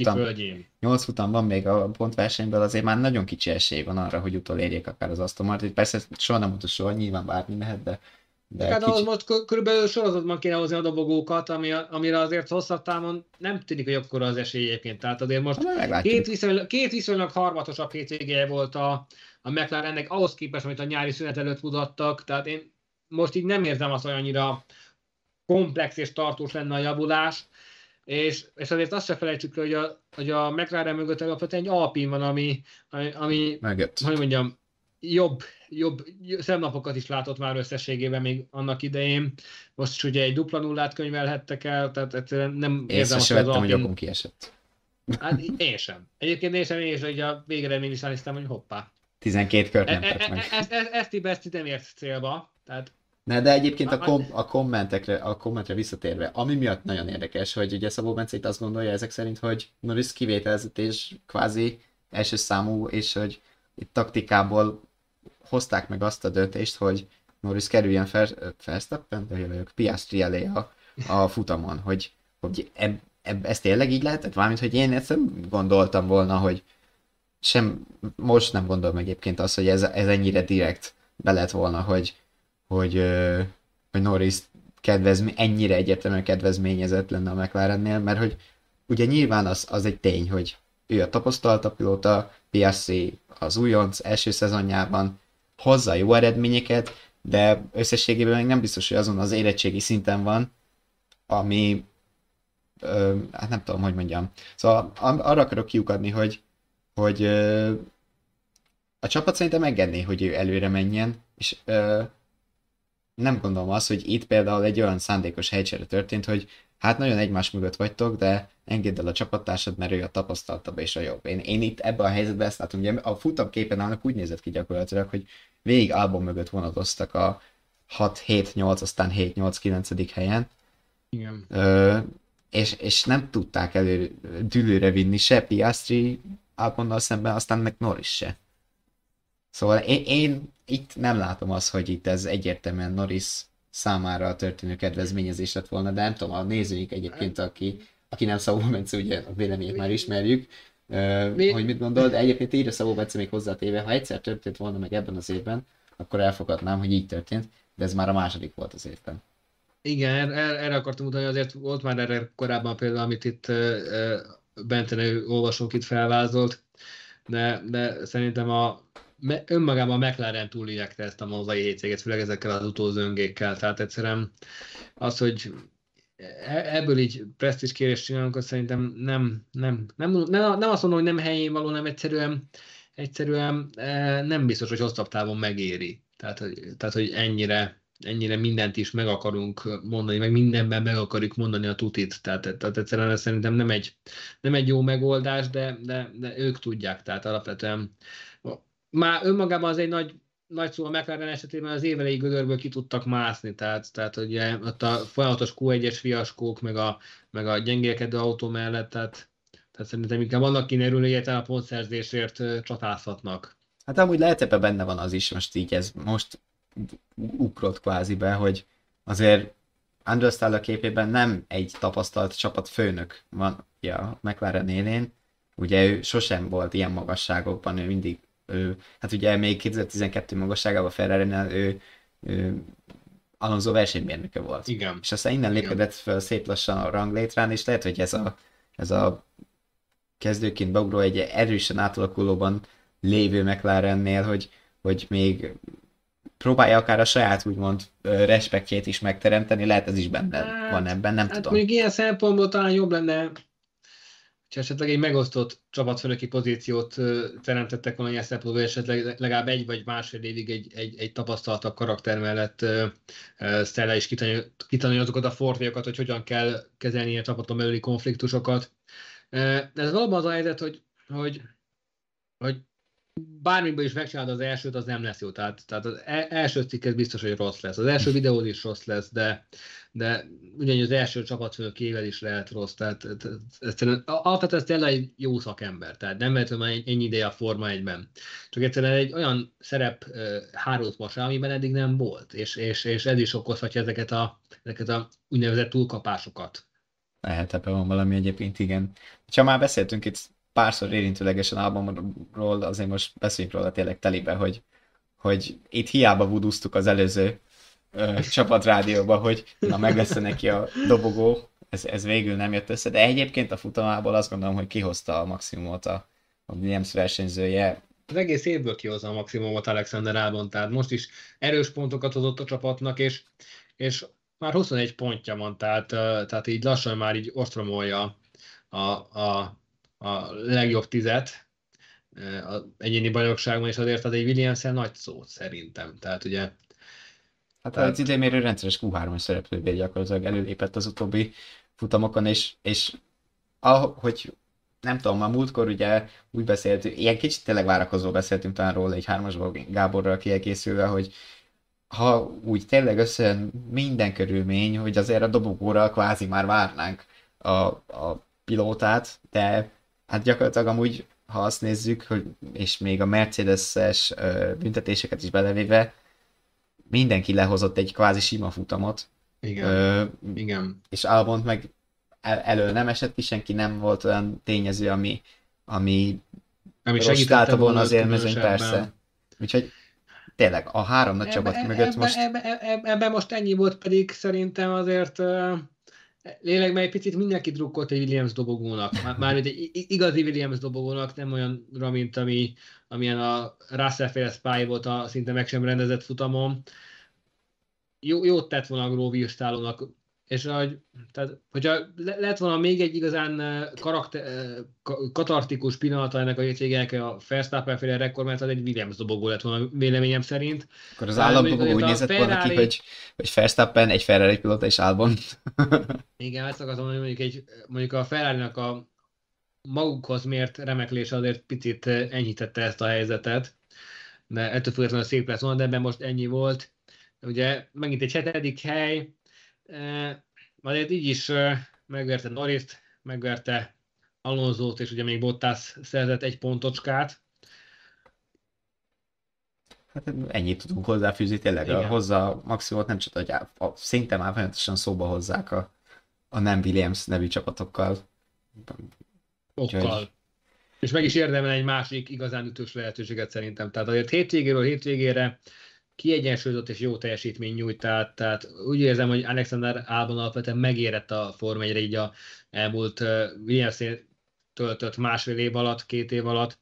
A: 8 futam van még a pontversenyből, azért már nagyon kicsi esély van arra, hogy utolérjék akár az Aston Martin. Persze soha nem utolsó, nyilván bármi mehet, de
B: hát ahhoz most körülbelül sorozatban kéne hozni a dobogókat, amire azért hosszabb távon nem tűnik, hogy akkora az esély egyébként. Tehát azért most két viszonylag harmatosabb hétvégéje volt a McLarennek ahhoz képest, amit a nyári szünet előtt mutattak. Tehát én most így nem érzem azt, hogy annyira komplex és tartós lenne a javulás. És azért azt se felejtsük, hogy a McLaren mögött alapvetően egy Alpine van, ami
A: mögött.
B: Hogy mondjam, jobb szemnapokat is látott már összességében még annak idején. Most is ugye egy 0-0-át könyvelhettek el, tehát egyszerűen nem érzem azt,
A: hogy az Alpine... hogy Ocon kiesett.
B: Hát én sem. Egyébként én is hogy a végeredmény is elhiszem, hogy hoppá.
A: 12 kört nem tett meg.
B: Ezt nem ért célba. Tehát
A: de egyébként a kommentre visszatérve, ami miatt nagyon érdekes, hogy ugye Szabó Bence itt azt gondolja ezek szerint, hogy Norris kivételezett és kvázi első számú, és hogy itt taktikából hozták meg azt a döntést, hogy Norris kerüljön Verstappen, Piastri elé a futamon, hogy ez tényleg így lehetett? Valamint, hogy én ezt nem gondoltam volna, hogy most nem gondolom egyébként azt, hogy ez ennyire direkt be lett volna, hogy Norris ennyire egyértelműen kedvezményezett lenne a McLarennél, mert hogy ugye nyilván az egy tény, hogy ő a tapasztaltabb pilóta, Piastri az újonc első szezonjában hozza jó eredményeket, de összességében még nem biztos, hogy azon az érettségi szinten van, ami hát nem tudom, hogy mondjam. Szóval arra akarok kiukadni, hogy a csapat szerintem engedné, hogy ő előre menjen, és nem gondolom azt, hogy itt például egy olyan szándékos helycsere történt, hogy hát nagyon egymás mögött vagytok, de engedd el a csapattársad, mert ő a tapasztaltabb és a jobb. Én itt ebben a helyzetben ezt látom, ugye a futamképen állnak úgy nézett ki gyakorlatilag, hogy végig Albon mögött vonatoztak a 6-7-8, aztán 7-8-9. helyen.
B: Igen.
A: És nem tudták dűlőre vinni se Piastri Albonnal szemben, aztán meg Norris se. Szóval én itt nem látom azt, hogy itt ez egyértelműen Norris számára történő kedvezményezés lett volna, de nem tudom, a nézőink egyébként, aki nem Szabó Bence, ugye a véleményét már ismerjük, hogy mit gondol, de egyébként írja Szabó Bence még hozzátéve, ha egyszer történt volna meg ebben az évben, akkor elfogadnám, hogy így történt, de ez már a második volt az évben.
B: Igen, erre akartam mutatni, azért volt már erre korábban például, amit itt Bente olvasónk itt felvázolt, de szerintem önmagában a McLaren túlélegte ezt a monzai hétvéget, főleg ezekkel az utózöngékkel. Tehát egyszerűen az, hogy ebből így presztízs kérést csinálunk, az szerintem nem azt mondom, hogy nem helyén való, nem egyszerűen nem biztos, hogy hosszabb távon megéri. Tehát hogy ennyire mindent is meg akarunk mondani, meg mindenben meg akarjuk mondani a tutit. Tehát egyszerűen ez szerintem nem egy jó megoldás, de ők tudják. Tehát alapvetően már önmagában az egy nagy szó a McLaren esetében az évelei gödörből ki tudtak mászni, tehát ugye ott a folyamatos Q1-es fiaskók, meg a gyengélkedő autó mellett, tehát szerintem inkább annak kéne örülni, hogy egyáltalán a pontszerzésért csatázhatnak.
A: Hát amúgy lehet ebben benne van az is, most így ez most ugrott kvázi be, hogy azért Andrew Stella képében nem egy tapasztalt csapatfőnök van ja, a McLaren élén. Ugye ő sosem volt ilyen magasságokban, ő mindig, hát ugye még 2012 magasságában Ferrari-nál ő Alonso versenymérnöke volt.
B: Igen.
A: És aztán innen
B: Igen.
A: lépkedett fel szép lassan a ranglétrán, és lehet, hogy ez a kezdőként beugró egy erősen átalakulóban lévő McLarennél, hogy még próbálja akár a saját úgymond respektjét is megteremteni, lehet ez is benne van ebben, nem tudom.
B: Mondjuk ilyen szempontból talán jobb lenne, ha esetleg egy megosztott csapatfőnöki pozíciót teremtettek volna ilyen szempontból, esetleg legalább egy vagy másfél évig egy tapasztaltabb karakter mellett Stella is kitanulja azokat a fortéjokat, hogy hogyan kell kezelni ilyen csapaton belüli konfliktusokat. De ez valóban az a helyzet, hogy bármiből is megcsinálod az elsőt, az nem lesz jó. Tehát az első cikk ez biztos, hogy rossz lesz. Az első videó is rossz lesz, de ugyanúgy az első csapatfőnökével is lehet rossz. Tehát alapvetően Stella egy jó szakember, tehát nem vehető már ennyi ideje a Forma 1-ben. Csak egyszerűen egy olyan szerep hárult most, amiben eddig nem volt, és ez is okozhatja ezeket a úgynevezett túlkapásokat.
A: Lehet ebben van valami egyébként, igen. Ha már beszéltünk itt párszor érintőlegesen albumról, azért most beszéljünk róla tényleg telibe, hogy itt hiába vudúztuk az előző csapatrádióba, hogy na meg lesz neki a dobogó, ez végül nem jött össze, de egyébként a futamából azt gondolom, hogy kihozta a maximumot a Williams versenyzője.
B: Az egész évből kihozza a maximumot Alexander Albon, tehát most is erős pontokat hozott a csapatnak, és már 21 pontja van, tehát így lassan már így ostromolja a, a, a legjobb tizet az egyéni bajnokságban, és azért az egy Williams-en nagy szó szerintem. Tehát ugye...
A: Hát az
B: Tehát,
A: idénmérő rendszeres Q3-as szereplővé gyakorlatilag előlépett az utóbbi futamokon, és ahogy nem tudom, a múltkor ugye úgy beszéltünk, ilyen kicsit tényleg várakozó beszéltünk talán róla egy hármasból Gáborral kiegészülve, hogy ha úgy tényleg összejön minden körülmény, hogy azért a dobogóra kvázi már várnánk a pilótát, de hát gyakorlatilag amúgy, ha azt nézzük, hogy, és még a Mercedes-es büntetéseket is belevéve, mindenki lehozott egy kvázi sima futamot,
B: igen,
A: ö,
B: igen.
A: és Albont meg elől nem esett ki, senki nem volt olyan tényező, ami
B: Ami segítette
A: rosszálta volna
B: volna
A: az élmezőnyt, persze.
B: különösebben.
A: Úgyhogy tényleg a három nagy csapat mögött most
B: Ebben most ennyi volt, pedig szerintem azért lélekben egy picit mindenki drukkolt egy Williams dobogónak. Mármint egy igazi Williams dobogónak, nem olyanra, mint amilyen a Russell-féle Spy volt a szinte meg sem rendezett futamon. Jót tett volna a Gróvi Stálónak, és tehát, hogyha lett volna még egy igazán katartikus pillanata ennek a hétvégének a Verstappen-féle rekord, mert az egy Williams dobogó lett volna véleményem szerint.
A: akkor az
B: Mondjuk
A: államdobogó
B: azért
A: úgy
B: a
A: nézett volna ki,
B: Ferrari,
A: hogy Verstappen, egy Ferrari pilóta és Albon.
B: igen, ezt akartam mondani, mondjuk a Ferrari-nak a magukhoz mért remeklése azért picit enyhítette ezt a helyzetet, de ettől függetlenül szép lett volna, de ebben most ennyi volt. Ugye megint egy 7. hely, azért így is megverte Norrist, megverte Alonsót, és ugye még Bottas szerzett egy pontocskát.
A: Hát ennyit tudunk hozzáfűzni, tényleg
B: Igen.
A: hozzá a maximumot nem csak, hogy szinte már folyamatosan szóba hozzák a nem Williams nevű csapatokkal.
B: Okkal.
A: Úgyhogy
B: És meg is érdemel egy másik igazán ütős lehetőséget szerintem. Tehát azért hétvégéről hétvégére kiegyensúlyozott és jó teljesítmény nyújt, tehát úgy érzem, hogy Alexander Albon alapvetően megérett a Forma 1-re így a elmúlt Williams-nél töltött másfél év alatt, 2 év alatt,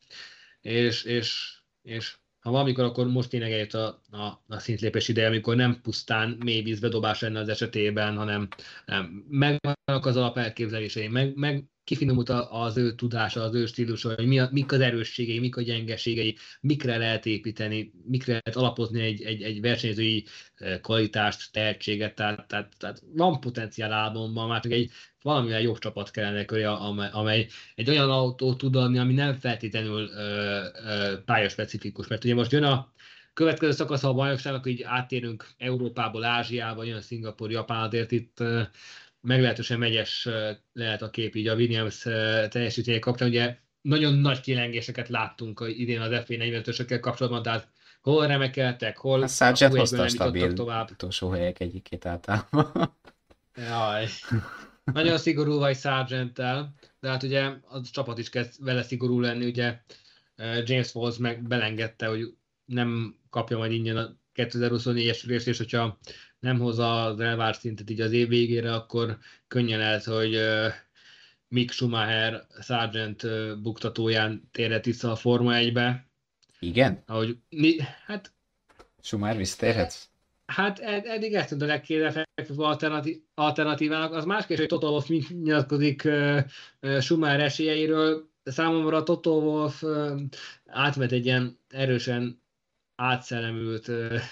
B: és ha valamikor, akkor most tényleg eljött a szintlépés ideje, amikor nem pusztán mély vízbedobás lenne az esetében, hanem megvannak az alapelképzelései, meg kifinomult az ő tudása, az ő stílusa, hogy mik az erősségei, mik a gyengeségei, mikre lehet építeni, mikre lehet alapozni egy versenyzői kvalitást, tehetséget, tehát van potenciál Albonban, már csak egy valamivel jobb csapat kellene köré, amely egy olyan autót tud adni, ami nem feltétlenül pályaspecifikus, mert ugye most jön a következő szakasz a bajnokságnak, így áttérünk Európából Ázsiába, jön Szingapúr, Japán, azért itt meglehetősen megyes lehet a kép így a Williams teljesítmények kapcsán. Ugye nagyon nagy kilengéseket láttunk idén az F45-ösökkel kapcsolatban, tehát hol remekeltek, hol
A: A Sargent
B: a
A: hozta a
B: nem jutottak
A: stabil
B: tovább.
A: utolsó helyek egyikét általában.
B: Jaj. Nagyon szigorú vagy Sargenttel, de hát ugye a csapat is kezd vele szigorú lenni, ugye James Walls meg belengedte, hogy nem kapja majd ingyen a 2024-es ülést, és hogyha nem hozza az elvárt szintet így az év végére, akkor könnyen lehet, hogy Mick Schumacher Sargent buktatóján térhet vissza a Forma 1-be.
A: Igen?
B: Ahogy, hát
A: Schumacher visszatérhet?
B: Hát eddig ezt tűnt a legkézenfekvőbb alternatívának. Az más kérdés, hogy Toto Wolff mit nyilatkozik Schumacher esélyeiről. Számomra Toto Wolff átment egy ilyen erősen átszellemült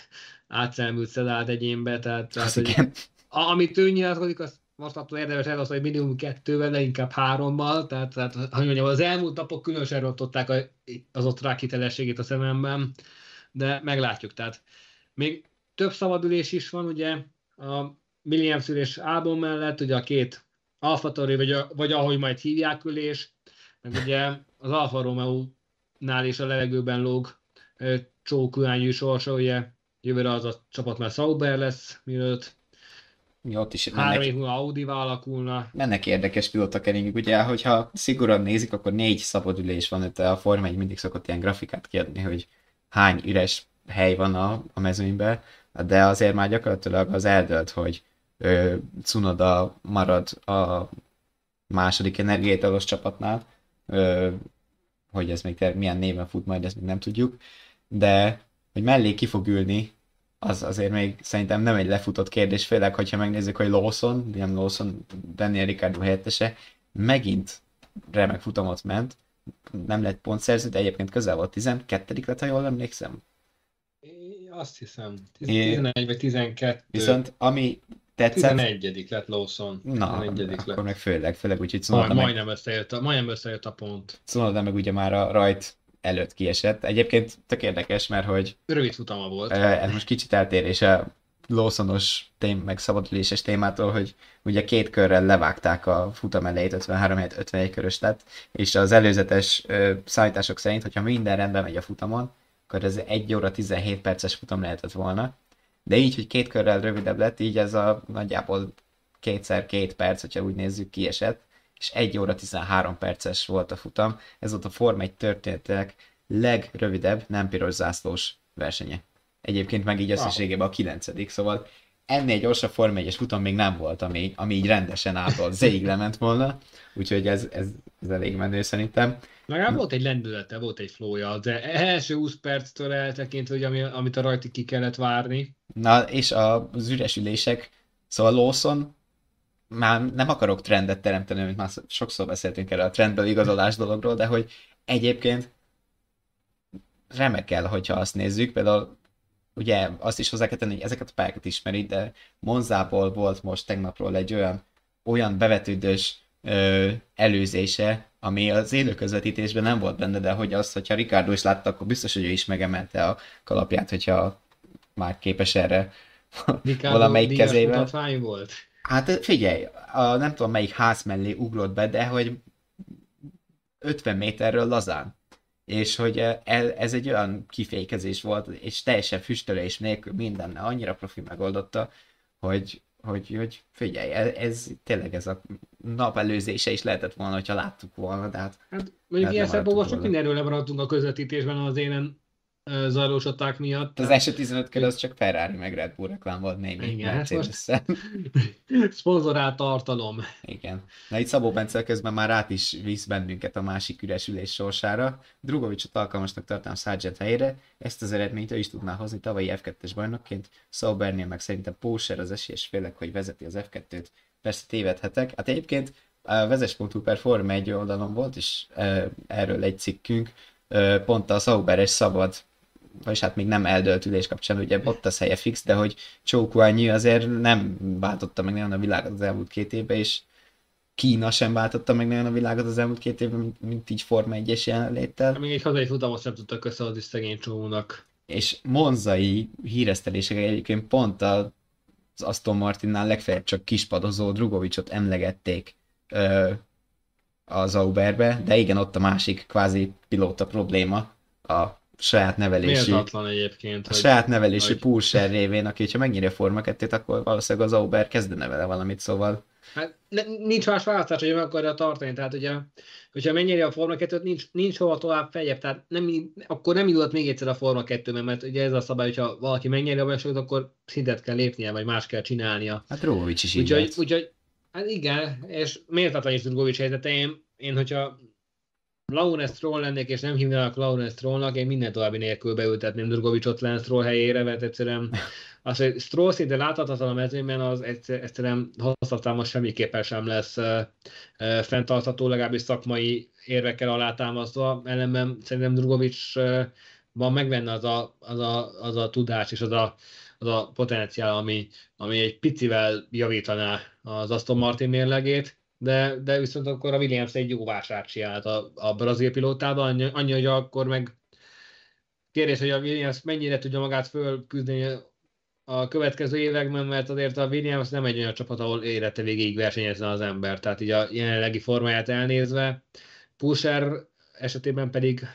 B: szedált egyénbe. Tehát hogy, amit ő nyilatkozik, az most attól érdemes elosztani, hogy minimum 2-vel, de inkább 3-mal. Tehát hogy mondjam, az elmúlt napok különösen rontották az osztrák hitelességét a szememben, de meglátjuk. Tehát még több szabadülés is van, ugye a Williams ülés Albon mellett, ugye a két Alfa Tauri, vagy ahogy majd hívják ülés, meg ugye az Alfa Romeo-nál is a levegőben lóg csókülányú sorsa, ugye jövőre az a csapat már Sauber lesz, mielőtt
A: Ott is
B: 3 év múlva Audi-val alakulna.
A: Mennek érdekes pilótakeringük, ugye, hogyha szigorúan nézik, akkor 4 szabadülés van, itt a Forma 1 mindig szokott ilyen grafikát kiadni, hogy hány üres hely van a mezőnyben, de azért már gyakorlatilag az eldölt, hogy Tsunoda marad a második energiaitalos csapatnál, hogy ez még milyen néven fut majd, ezt még nem tudjuk, de hogy mellé ki fog ülni, az azért még szerintem nem egy lefutott kérdés, főleg, hogyha megnézzük, hogy Liam Lawson, Daniel Ricciardo helyettese, megint remek futamot ment, nem lett pontszerző, de egyébként közel volt 12. lett, ha jól emlékszem.
B: Azt hiszem, 11 vagy 12.
A: Viszont ami tetszett...
B: 11. lett Lawson.
A: Na, akkor meg főleg úgyhogy Tsunoda
B: majdnem összejött a pont.
A: Tsunoda meg ugye már a rajt előtt kiesett. Egyébként tök érdekes, mert hogy...
B: Rövid futama volt.
A: Ez most kicsit eltérés a Lawsonos meg szabaduléses témától, hogy ugye 2 körrel levágták a futam elejét, 53 helyett 51 körös lett, és az előzetes számítások szerint, hogyha minden rendben megy a futamon, akkor ez 1 óra 17 perces futam lehetett volna. De így, hogy 2 körrel rövidebb lett, így ez a nagyjából 2x2 perc, hogyha úgy nézzük, kiesett, és 1 óra 13 perces volt a futam. Ez volt a Forma 1 történetek legrövidebb, nem piros zászlós versenye. Egyébként meg így összességében a 9. Szóval ennél gyorsabb Forma 1-es futam még nem volt, ami így rendesen ától zéig lement volna, úgyhogy ez elég menő szerintem.
B: Legalább volt egy lendülete, volt egy flowja, de első 20 perctől eltekintve, hogy amit a rajtig ki kellett várni.
A: Na, és az üres ülések, szóval Lawson, már nem akarok trendet teremteni, mint már sokszor beszéltünk erről a trendből igazolás dologról, de hogy egyébként remekel, hogyha azt nézzük, például ugye azt is hozzá kell tenni, hogy ezeket a pályákat ismeri, de Monzából volt most tegnapról egy olyan bevetődős előzése, ami az élő közvetítésben nem volt benne, de hogy azt, hogyha Ricardo is látta, akkor biztos, hogy ő is megemelte a kalapját, hogyha már képes erre valamelyik kezével.
B: Volt.
A: Hát figyelj, nem tudom melyik ház mellé ugrott be, de hogy 50 méterről lazán. És hogy ez egy olyan kifékezés volt, és teljesen füstölés nélkül mindenne annyira profi megoldotta, hogy figyelj, ez tényleg ez a nap előzése is lehetett volna, hogyha láttuk volna, de hát...
B: Mondjuk ilyen szempontból sok mindenről lemaradtunk a közvetítésben az élen. zajlós csaták miatt.
A: Az
B: Tehát,
A: első 15 kör az csak Ferrari meg Red Bull reklám volt némi
B: igen, hát most
A: Mercedes-szel.
B: szponzorált tartalom.
A: Igen. Na itt Szabó Bence közben már át is visz bennünket a másik üres ülés sorsára. Drugovicsot alkalmasnak tartom Sargent helyére, ezt az eredményt ő is tudná hozni tavalyi F2-es bajnokként, Saubernél meg szerintem Porsche az esélyes, főleg, hogy vezeti az F2-t. Persze tévedhetek. Hát egyébként a vezes.hu per Forma 1 oldalon volt is erről egy cikkünk, pont a Sauberes szabad, vagyis hát még nem eldölt ülés kapcsán, ugye Bottas helye fix, de hogy Zhou Guanyu azért nem váltotta meg nagyon a világot az elmúlt 2 évben, és Kína sem váltotta meg nagyon a világot az elmúlt 2 évben, mint így Forma 1-es jelenléttel.
B: Még egy hazai futamot sem tudtak összehozni szegény csónak.
A: És monzai híresztelések egyébként pont az Aston Martinnál legfeljebb csak kispadozó Drugovicsot emlegették az Sauberbe, de igen, ott a másik kvázi pilóta probléma, a saját nevelésű,
B: Méltatlan egyébként,
A: saját nevelésű
B: hogy
A: Pulser révén, aki ha megnyeri a Forma 2-t, akkor valószínűleg az Sauber kezdene vele valamit, szóval
B: hát nincs más választás, hogy meg akarja tartani, tehát ugye, hogyha megnyeri a Forma 2-t, nincs hova tovább feljebb, tehát akkor nem indulhat még egyszer a Forma 2 mert ugye ez a szabály, hogyha valaki megnyeri a versenyt, akkor szintet kell lépnie, vagy más kell csinálnia.
A: hát Drugovics is így lett.
B: Úgyhogy, hát igen, és méltatlan is Drugovics helyzete, én hogyha Lawrence Stroll lennék, és nem hívnálak Lawrence Strollnak, én minden további nélkül beültetném Drugovicsot Lance Stroll helyére, mert egyszerűen az, hogy Stroll szinte láthatatlan a mezőnyben, az egyszerűen hosszabb távon semmiképpen sem lesz fenntartható, legalábbis szakmai érvekkel alátámasztva. Ellenben szerintem Drugovicsban megvenne az a tudás és az a potenciál, ami egy picivel javítaná az Aston Martin mérlegét, de viszont akkor a Williams egy jó vásárt csinált a brazil pilótában, annyi, hogy akkor meg kérdés, hogy a Williams mennyire tudja magát fölküzdeni a következő években, mert azért a Williams nem egy olyan csapat, ahol élete végéig versenyezne az ember, tehát így a jelenlegi formáját elnézve. Pulser esetében pedig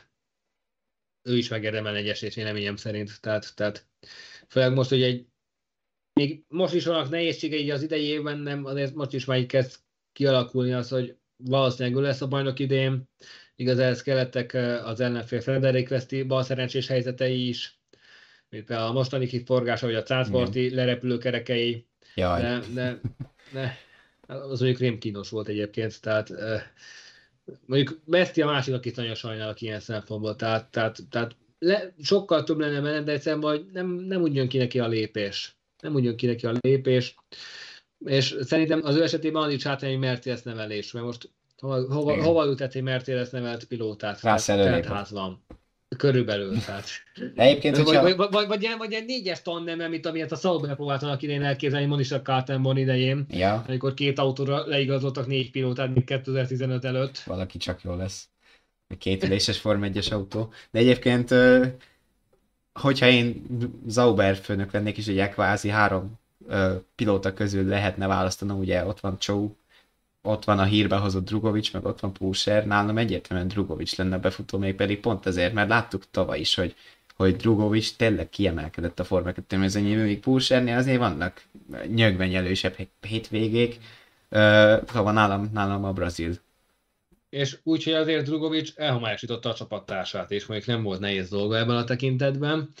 B: ő is megérdemel egy esélyt véleményem szerint, tehát főleg most, hogy még most is vannak nehézségei az idei évben, nem, azért most is már így kezd kialakulni az, hogy valószínűleg ő lesz a bajnok idén. Igaz, ehhez kellettek az ellenfél Frederick Veszti balszerencsés helyzetei is, mint például a mostani kiforgása, vagy a transporti lerepülőkerekei,
A: Jaj.
B: de az mondjuk rémkínos volt egyébként, tehát mondjuk Veszti a másik, akit nagyon sajnálok ilyen szempontból, tehát sokkal több lenne benne, de egyszerűen vagy nem úgy jön ki neki a lépés. Nem úgy jön ki neki a lépés. És szerintem az ő esetében az is hátrány, hogy Mercedes nevelés, mert most hova ültet egy Mercedes nevelt pilótát? Tehát házban. Körülbelül, tehát.
A: Egyébként, hogyha...
B: vagy egy 4-es tandem, amit amilyet a Sauber próbáltanak idén elképzelni Monisha Kaltenborn idején,
A: ja.
B: amikor 2 autóra leigazoltak 4 pilótát, mint 2015 előtt.
A: Valaki csak jó lesz. 2 üléses Forma 1-es autó. De egyébként, hogyha én Sauber főnök lennék, és ugye kvázi 3 pilóta közül lehetne választanom, ugye ott van Zhou, ott van a hírbe hozott Drugovics, meg ott van Pulser, nálam egyértelműen Drugovics lenne befutó, még pedig pont ezért, mert láttuk tavaly is, hogy Drugovics tényleg kiemelkedett a Forma 2 mezőnyében, még Pulsernél azért vannak nyögvenyelősebb hétvégék, szóval nálam a brazil.
B: És úgyhogy azért Drugovics elhomályosította a csapattársát, és mondjuk nem volt nehéz dolga ebben a tekintetben,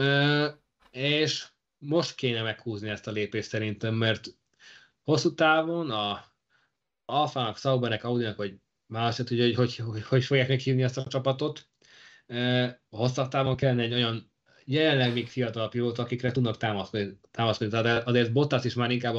B: és most kéne meghúzni ezt a lépést szerintem, mert hosszú távon a Alfának, Saubernek, Audinak, vagy más, hogy fogják meghívni ezt a csapatot. Hosszabb távon kellene egy olyan jelenleg még fiatal pilóta, akikre tudnak támaszkodni. Tehát azért Bottas is már inkább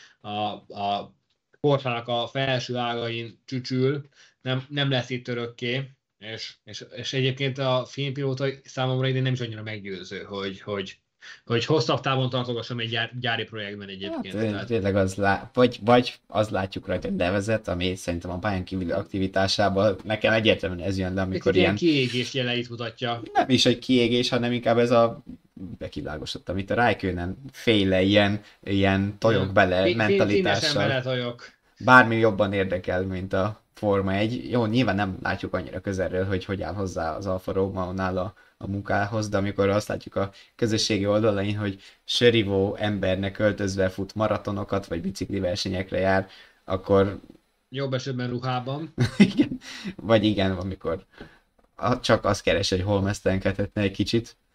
B: a korsának a felső ágain csücsül, nem lesz itt örökké, és egyébként a filmpilóta számomra idén nem is annyira meggyőző, hogy hosszabb távon tartogassam egy gyári projektben egyébként.
A: Hát, tényleg vagy az látjuk rajta, hogy levezet, ami szerintem a pályán kívüli aktivitásában nekem egyértelműen ez jön le, amikor ilyen
B: kiégés jeleit mutatja.
A: Nem is egy kiégés, hanem inkább ez a bekilágosodott, amit a Raikkonen féle ilyen tojok bele mentalitással. Bármi jobban érdekel, mint a Forma 1. Jó, nyilván nem látjuk annyira közelről, hogy áll hozzá az Alfa Romeo-nál a munkához, de amikor azt látjuk a közösségi oldalain, hogy sörivó embernek öltözve fut maratonokat, vagy bicikli versenyekre jár, akkor...
B: Jobb esetben ruhában.
A: Igen. Vagy igen, amikor csak azt keres, hogy hol mesztelenkedhetne egy kicsit.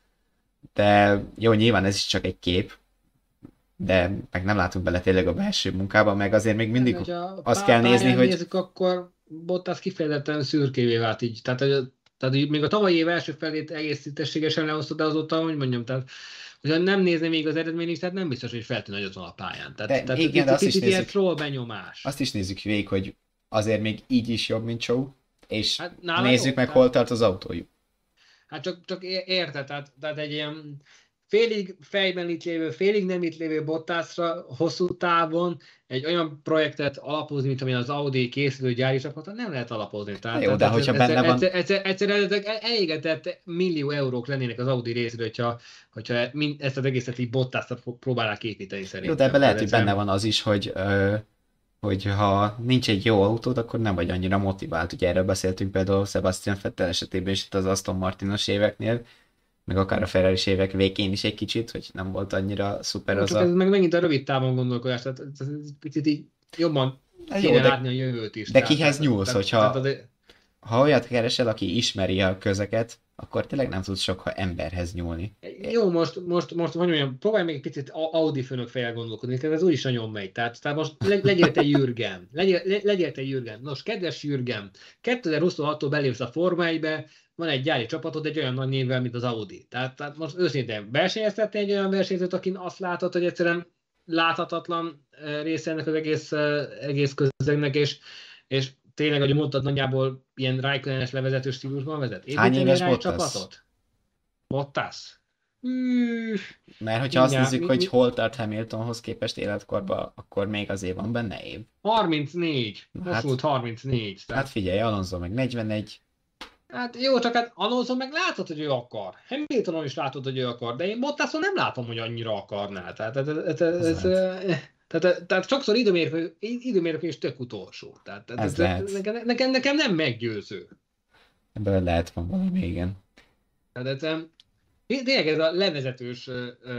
A: De jó, nyilván ez is csak egy kép, de meg nem látunk bele tényleg a belső munkába, meg azért még
B: Hát,
A: mindig
B: hogyha a
A: azt kell nézni,
B: pályán
A: hogy
B: nézzük, akkor Bottas kifejezetten szürkévé vált így. Tehát így még a tavalyi év első felét egész tisztességesen lehozta, de azóta, hogy mondjam, tehát hogyha nem nézni még az eredménylistát, nem biztos, hogy feltűnő nagyot van a pályán.
A: de
B: Tehát
A: igen, de
B: picit ilyen troll benyomás.
A: azt is nézzük végig, hogy azért még így is jobb, mint Show, és
B: Hát nála
A: nézzük
B: jobb.
A: meg, hol tart az autójuk.
B: Hát csak érted, tehát egy ilyen félig fejben itt lévő, félig nem itt lévő Bottasra hosszú távon egy olyan projektet alapozni, mint amilyen az Audi készülő gyári csapata, nem lehet alapozni.
A: Jó, de hogyha benne van...
B: Egyszerűen ezek elégetett millió eurók lennének az Audi részéről, hogyha ezt az egészet így Bottasra próbálják építeni szerintem.
A: Jó, de ebben lehet, hogy benne van az is, hogy ha nincs egy jó autód, akkor nem vagy annyira motivált. Ugye erről beszéltünk például Sebastian Vettel esetében is itt az Aston Martinos éveknél, meg akár a Ferrari évek végén is egy kicsit, hogy nem volt annyira szuper az
B: ez meg megint a rövid távon gondolkodás, tehát ez picit így jobban kéne látni a jövőt is.
A: De kihez nyúlsz, hogyha ha olyat keresel, aki ismeri a közeket, akkor tényleg nem tudsz sok emberhez nyúlni.
B: Jó, most hogy mondjam, próbálj még egy picit Audi főnök fejjel gondolkodni, ez úgyis nagyon megy. Tehát most legyél te Jürgen. Legyél te Jürgen. Nos, kedves Jürgen, 2026-tól belépsz a Forma 1-be, van egy gyári csapatod egy olyan nagy névvel, mint az Audi. Tehát most őszintén versenyeztetni egy olyan versenyzőt, akin azt látod, hogy egyszerűen láthatatlan része ennek az egész közegnek, és tényleg, ahogy mondtad, nagyjából ilyen Raikkonen-es levezető stílusban vezet.
A: Hány éves Bottas?
B: Csapatot? Bottas?
A: Mert hogyha azt nézzük, hogy hol tart Hamiltonhoz képest életkorban, akkor még azért van benne év.
B: 34. Most volt 34.
A: Hát figyelj, Alonso meg 41.
B: Hát jó, csak hát Alonso meg látod, hogy ő akar. Hamiltonon is látod, hogy ő akar, de én Bottason nem látom, hogy annyira akarná. Tehát sokszor időmérők is tök utolsó. Nekem nem meggyőző.
A: Ebből lehet van valami, igen.
B: Tényleg ez a levezetős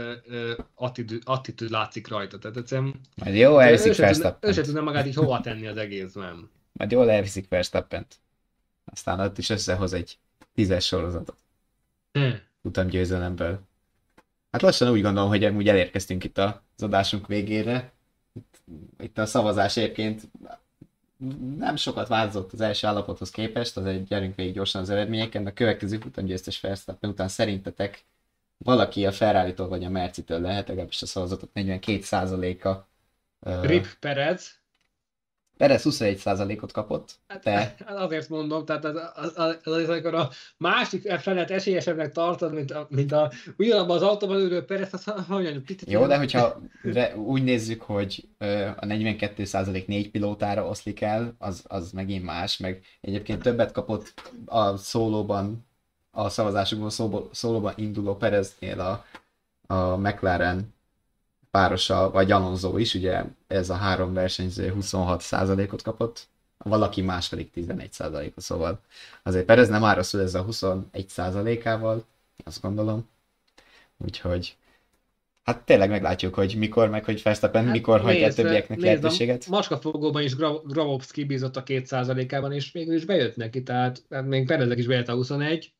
B: attitűd látszik rajta.
A: Majd jól elviszik Verstappent.
B: Ő se tudna magát így hova tenni az egészben.
A: Majd jól elviszik Verstappent. Aztán ott is összehoz egy 10-es sorozatot. Futamgyőzelemből. Hát lassan úgy gondolom, hogy amúgy elérkeztünk itt az adásunk végére. Itt a szavazás egyébként nem sokat változott az első állapothoz képest, azért gyerünk végig gyorsan az eredményeken, de a következő futamgyőztes Verstappen után szerintetek valaki a Ferrari-tól vagy a Merci-től lehet, legalábbis a szavazatok 42%-a.
B: Rip Perez.
A: Perez 21%-ot kapott.
B: Hát azért mondom, tehát amikor a másik felet esélyesebbnek tartod, mint ugyanabban az autóban ülő Perez, az hogyan picit...
A: Jó, de hogyha úgy nézzük, hogy a 42% 4 pilótára oszlik el, az megint más, meg egyébként többet kapott a szólóban, a szavazásokból szólóban induló Pereznél a McLaren párosa, vagy Alonso is, ugye ez a három versenyző 26%-ot kapott, valaki más pedig 11%-ot, szóval azért Perez nem áll rosszul ez a 21%-ával, azt gondolom. Úgyhogy hát tényleg meglátjuk, hogy mikor, meg hogy Verstappen mikor hagyja a többieknek lehetőséget.
B: A maskafogóban is Grabowski bízott a 2%-ában, és mégis bejött neki, tehát még Pereznek is bejött a 21.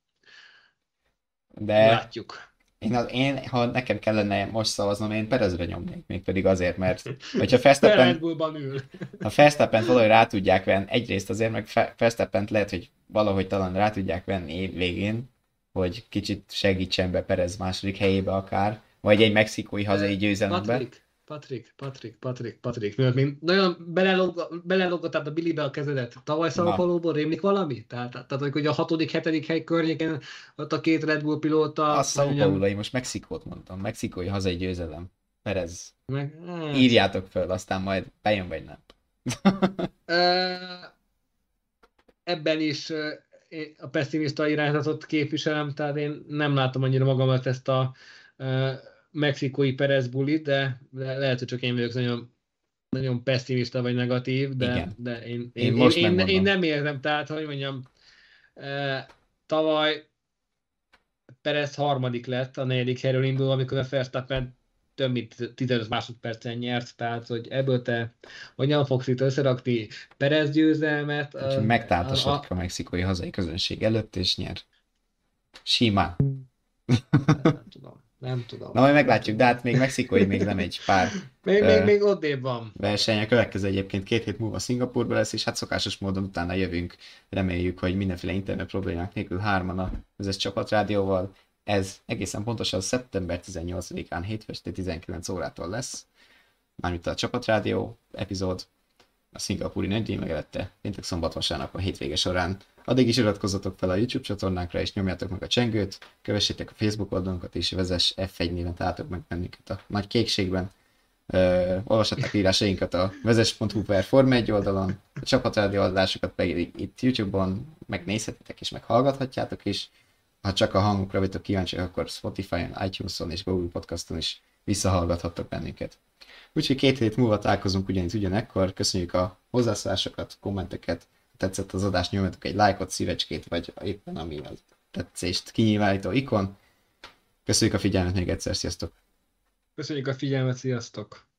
A: De
B: látjuk.
A: Én, ha nekem kellene most szavaznom, én Perezre nyomnék, mégpedig azért, mert hogyha Verstappent valahogy rá tudják venni, egyrészt azért, meg Verstappent lehet, hogy valahogy talán rá tudják venni év végén, hogy kicsit segítsen be Perez második helyébe akár, vagy egy mexikói hazai győzelembe.
B: Patrik, mert nagyon beleloggattad a Billybe a kezedet. Tavaly São rémlik valami? Tehát hogy a 6.-7. hely környéken ott a két Red Bull pilóta...
A: A São Paulo-i, most Mexikót mondtam. Mexikói hazai győzelem. Perez. Írjátok föl, aztán majd bejön vagy nem.
B: Ebben is a pessimista irányzatot képviselem, tehát én nem látom annyira magamat ezt a mexikói Perez bulit, de lehet, hogy csak én vagyok nagyon, nagyon pessimista vagy negatív, de én nem érzem, tehát, hogy mondjam, tavaly Perez harmadik lett, a 4. helyről indul, amikor a Verstappen több mint 15 másodpercen nyert, tehát, hogy ebből te hogyan fogsz itt összerakni Perez győzelmet.
A: Megtáltasodik a mexikói hazai közönség előtt, és nyer. Simán.
B: Nem tudom.
A: Na majd meglátjuk, de hát még mexikói még lemegy pár
B: Még odébb van.
A: verseny. A következő egyébként 2 hét múlva Szingapurban lesz, és hát szokásos módon utána jövünk. Reméljük, hogy mindenféle internet problémák nélkül hárman a közös csapatrádióval. Ez egészen pontosan szeptember 18-án hétfeste 19 órától lesz. Mármint a csapatrádió epizód, a szingapúri nagydíj megelette péntek, szombat, vasárnap a hétvége során. Addig is iratkozzatok fel a YouTube csatornánkra, és nyomjátok meg a csengőt, kövessétek a Facebook oldalunkat, és vezess F1 néven találtok meg bennünket a nagy kékségben. Olvassatok írásainkat a vezes.hu per Forma 1 oldalon, a csapatrádió adásokat pedig itt YouTube-on megnézhetitek és meghallgathatjátok is. Ha csak a hangukra vagytok kíváncsiak, akkor Spotify-on, iTunes-on és Google Podcaston is visszahallgathattok bennünket. Úgyhogy 2 hét múlva találkozunk ugyanekkor. Köszönjük a hozzászólásokat, kommenteket. Ha tetszett az adás, nyomjatok egy lájkot, szívecskét, vagy éppen ami a tetszést kinyilvánító ikon. Köszönjük a figyelmet még egyszer, sziasztok!
B: Köszönjük a figyelmet, sziasztok!